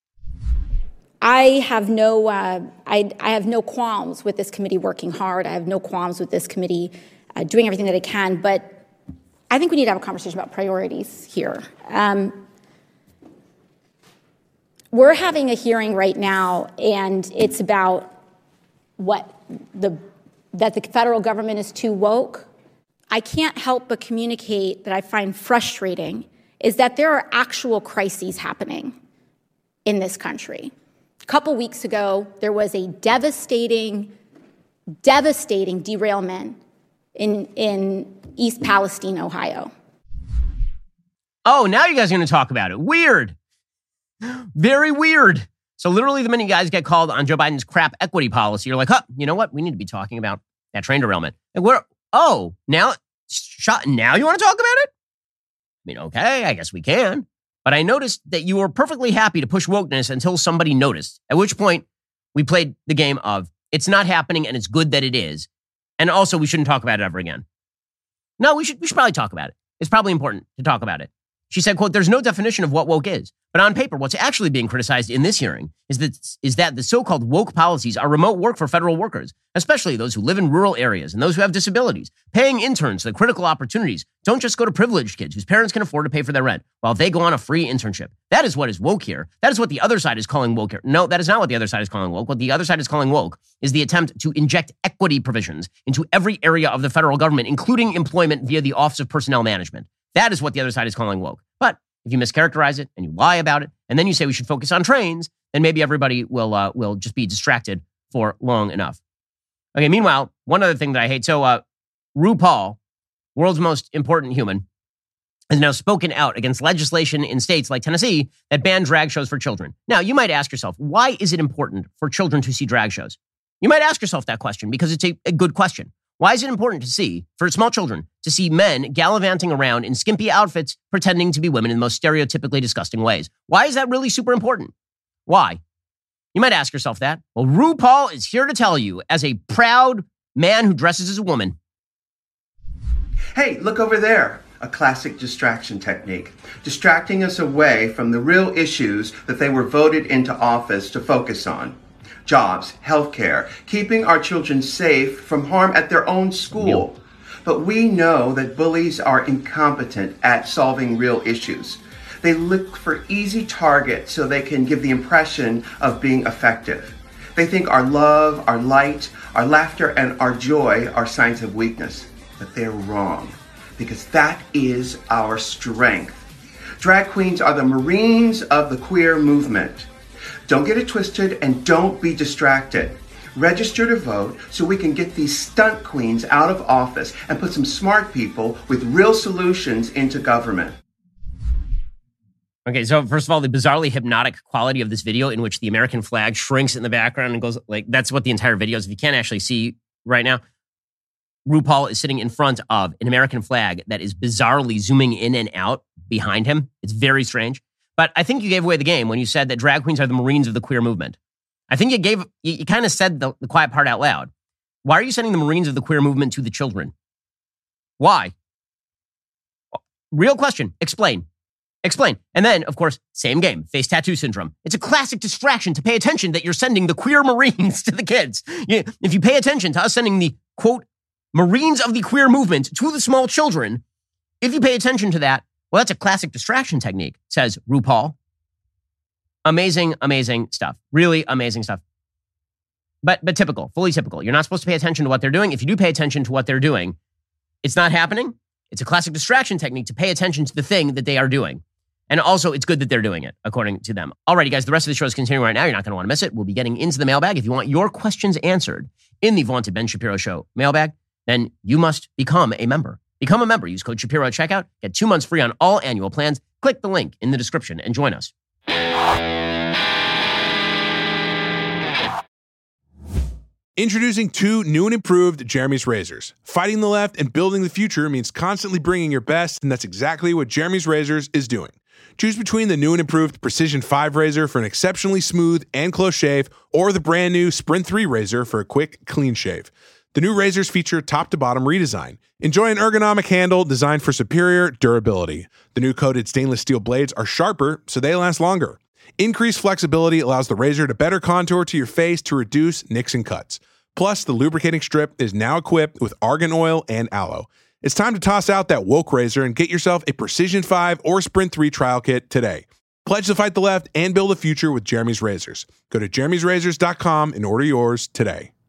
I have no qualms with this committee working hard. I have no qualms with this committee doing everything that it can. But I think we need to have a conversation about priorities here. We're having a hearing right now, and it's about that the federal government is too woke. I can't help but communicate that I find frustrating is that there are actual crises happening in this country. A couple weeks ago, there was a devastating derailment in East Palestine, Ohio. Oh, now you guys are going to talk about it. Weird. Very weird. So literally the minute you guys get called on Joe Biden's crap equity policy, you're like, you know what? We need to be talking about that train derailment. And now you want to talk about it? I mean, okay, I guess we can. But I noticed that you were perfectly happy to push wokeness until somebody noticed, at which point we played the game of it's not happening and it's good that it is. And also we shouldn't talk about it ever again. No, we should probably talk about it. It's probably important to talk about it. She said, quote, there's no definition of what woke is. But on paper, what's actually being criticized in this hearing is that the so-called woke policies are remote work for federal workers, especially those who live in rural areas and those who have disabilities. Paying interns the critical opportunities don't just go to privileged kids whose parents can afford to pay for their rent while they go on a free internship. That is what is woke here. That is what the other side is calling woke here. No, that is not what the other side is calling woke. What the other side is calling woke is the attempt to inject equity provisions into every area of the federal government, including employment via the Office of Personnel Management. That is what the other side is calling woke. But if you mischaracterize it and you lie about it, and then you say we should focus on trains, then maybe everybody will just be distracted for long enough. Okay, meanwhile, one other thing that I hate. So RuPaul, world's most important human, has now spoken out against legislation in states like Tennessee that ban drag shows for children. Now, you might ask yourself, why is it important for children to see drag shows? You might ask yourself that question because it's a good question. Why is it important for small children to see men gallivanting around in skimpy outfits pretending to be women in the most stereotypically disgusting ways? Why is that really super important? Why? You might ask yourself that. Well, RuPaul is here to tell you as a proud man who dresses as a woman. Hey, look over there. A classic distraction technique, distracting us away from the real issues that they were voted into office to focus on. Jobs, healthcare, keeping our children safe from harm at their own school. But we know that bullies are incompetent at solving real issues. They look for easy targets so they can give the impression of being effective. They think our love, our light, our laughter, and our joy are signs of weakness. But they're wrong, because that is our strength. Drag queens are the Marines of the queer movement. Don't get it twisted and don't be distracted. Register to vote so we can get these stunt queens out of office and put some smart people with real solutions into government. Okay, so first of all, the bizarrely hypnotic quality of this video in which the American flag shrinks in the background and goes like, that's what the entire video is. If you can't actually see right now, RuPaul is sitting in front of an American flag that is bizarrely zooming in and out behind him. It's very strange. But I think you gave away the game when you said that drag queens are the Marines of the queer movement. I think you kind of said the quiet part out loud. Why are you sending the Marines of the queer movement to the children? Why? Real question. Explain. And then, of course, same game, face tattoo syndrome. It's a classic distraction to pay attention that you're sending the queer Marines to the kids. If you pay attention to us sending the, quote, Marines of the queer movement to the small children, if you pay attention to that, well, that's a classic distraction technique, says RuPaul. Amazing, amazing stuff. Really amazing stuff. But typical, fully typical. You're not supposed to pay attention to what they're doing. If you do pay attention to what they're doing, it's not happening. It's a classic distraction technique to pay attention to the thing that they are doing. And also, it's good that they're doing it, according to them. Alrighty, guys, the rest of the show is continuing right now. You're not going to want to miss it. We'll be getting into the mailbag. If you want your questions answered in the vaunted Ben Shapiro Show mailbag, then you must become a member. Become a member. Use code Shapiro at checkout. Get 2 months free on all annual plans. Click the link in the description and join us. Introducing 2 new and improved Jeremy's razors. Fighting the left and building the future means constantly bringing your best, and that's exactly what Jeremy's Razors is doing. Choose between the new and improved Precision 5 razor for an exceptionally smooth and close shave, or the brand new Sprint 3 razor for a quick, clean shave. The new razors feature top-to-bottom redesign. Enjoy an ergonomic handle designed for superior durability. The new coated stainless steel blades are sharper, so they last longer. Increased flexibility allows the razor to better contour to your face to reduce nicks and cuts. Plus, the lubricating strip is now equipped with argan oil and aloe. It's time to toss out that woke razor and get yourself a Precision 5 or Sprint 3 trial kit today. Pledge to fight the left and build a future with Jeremy's Razors. Go to jeremy'srazors.com and order yours today.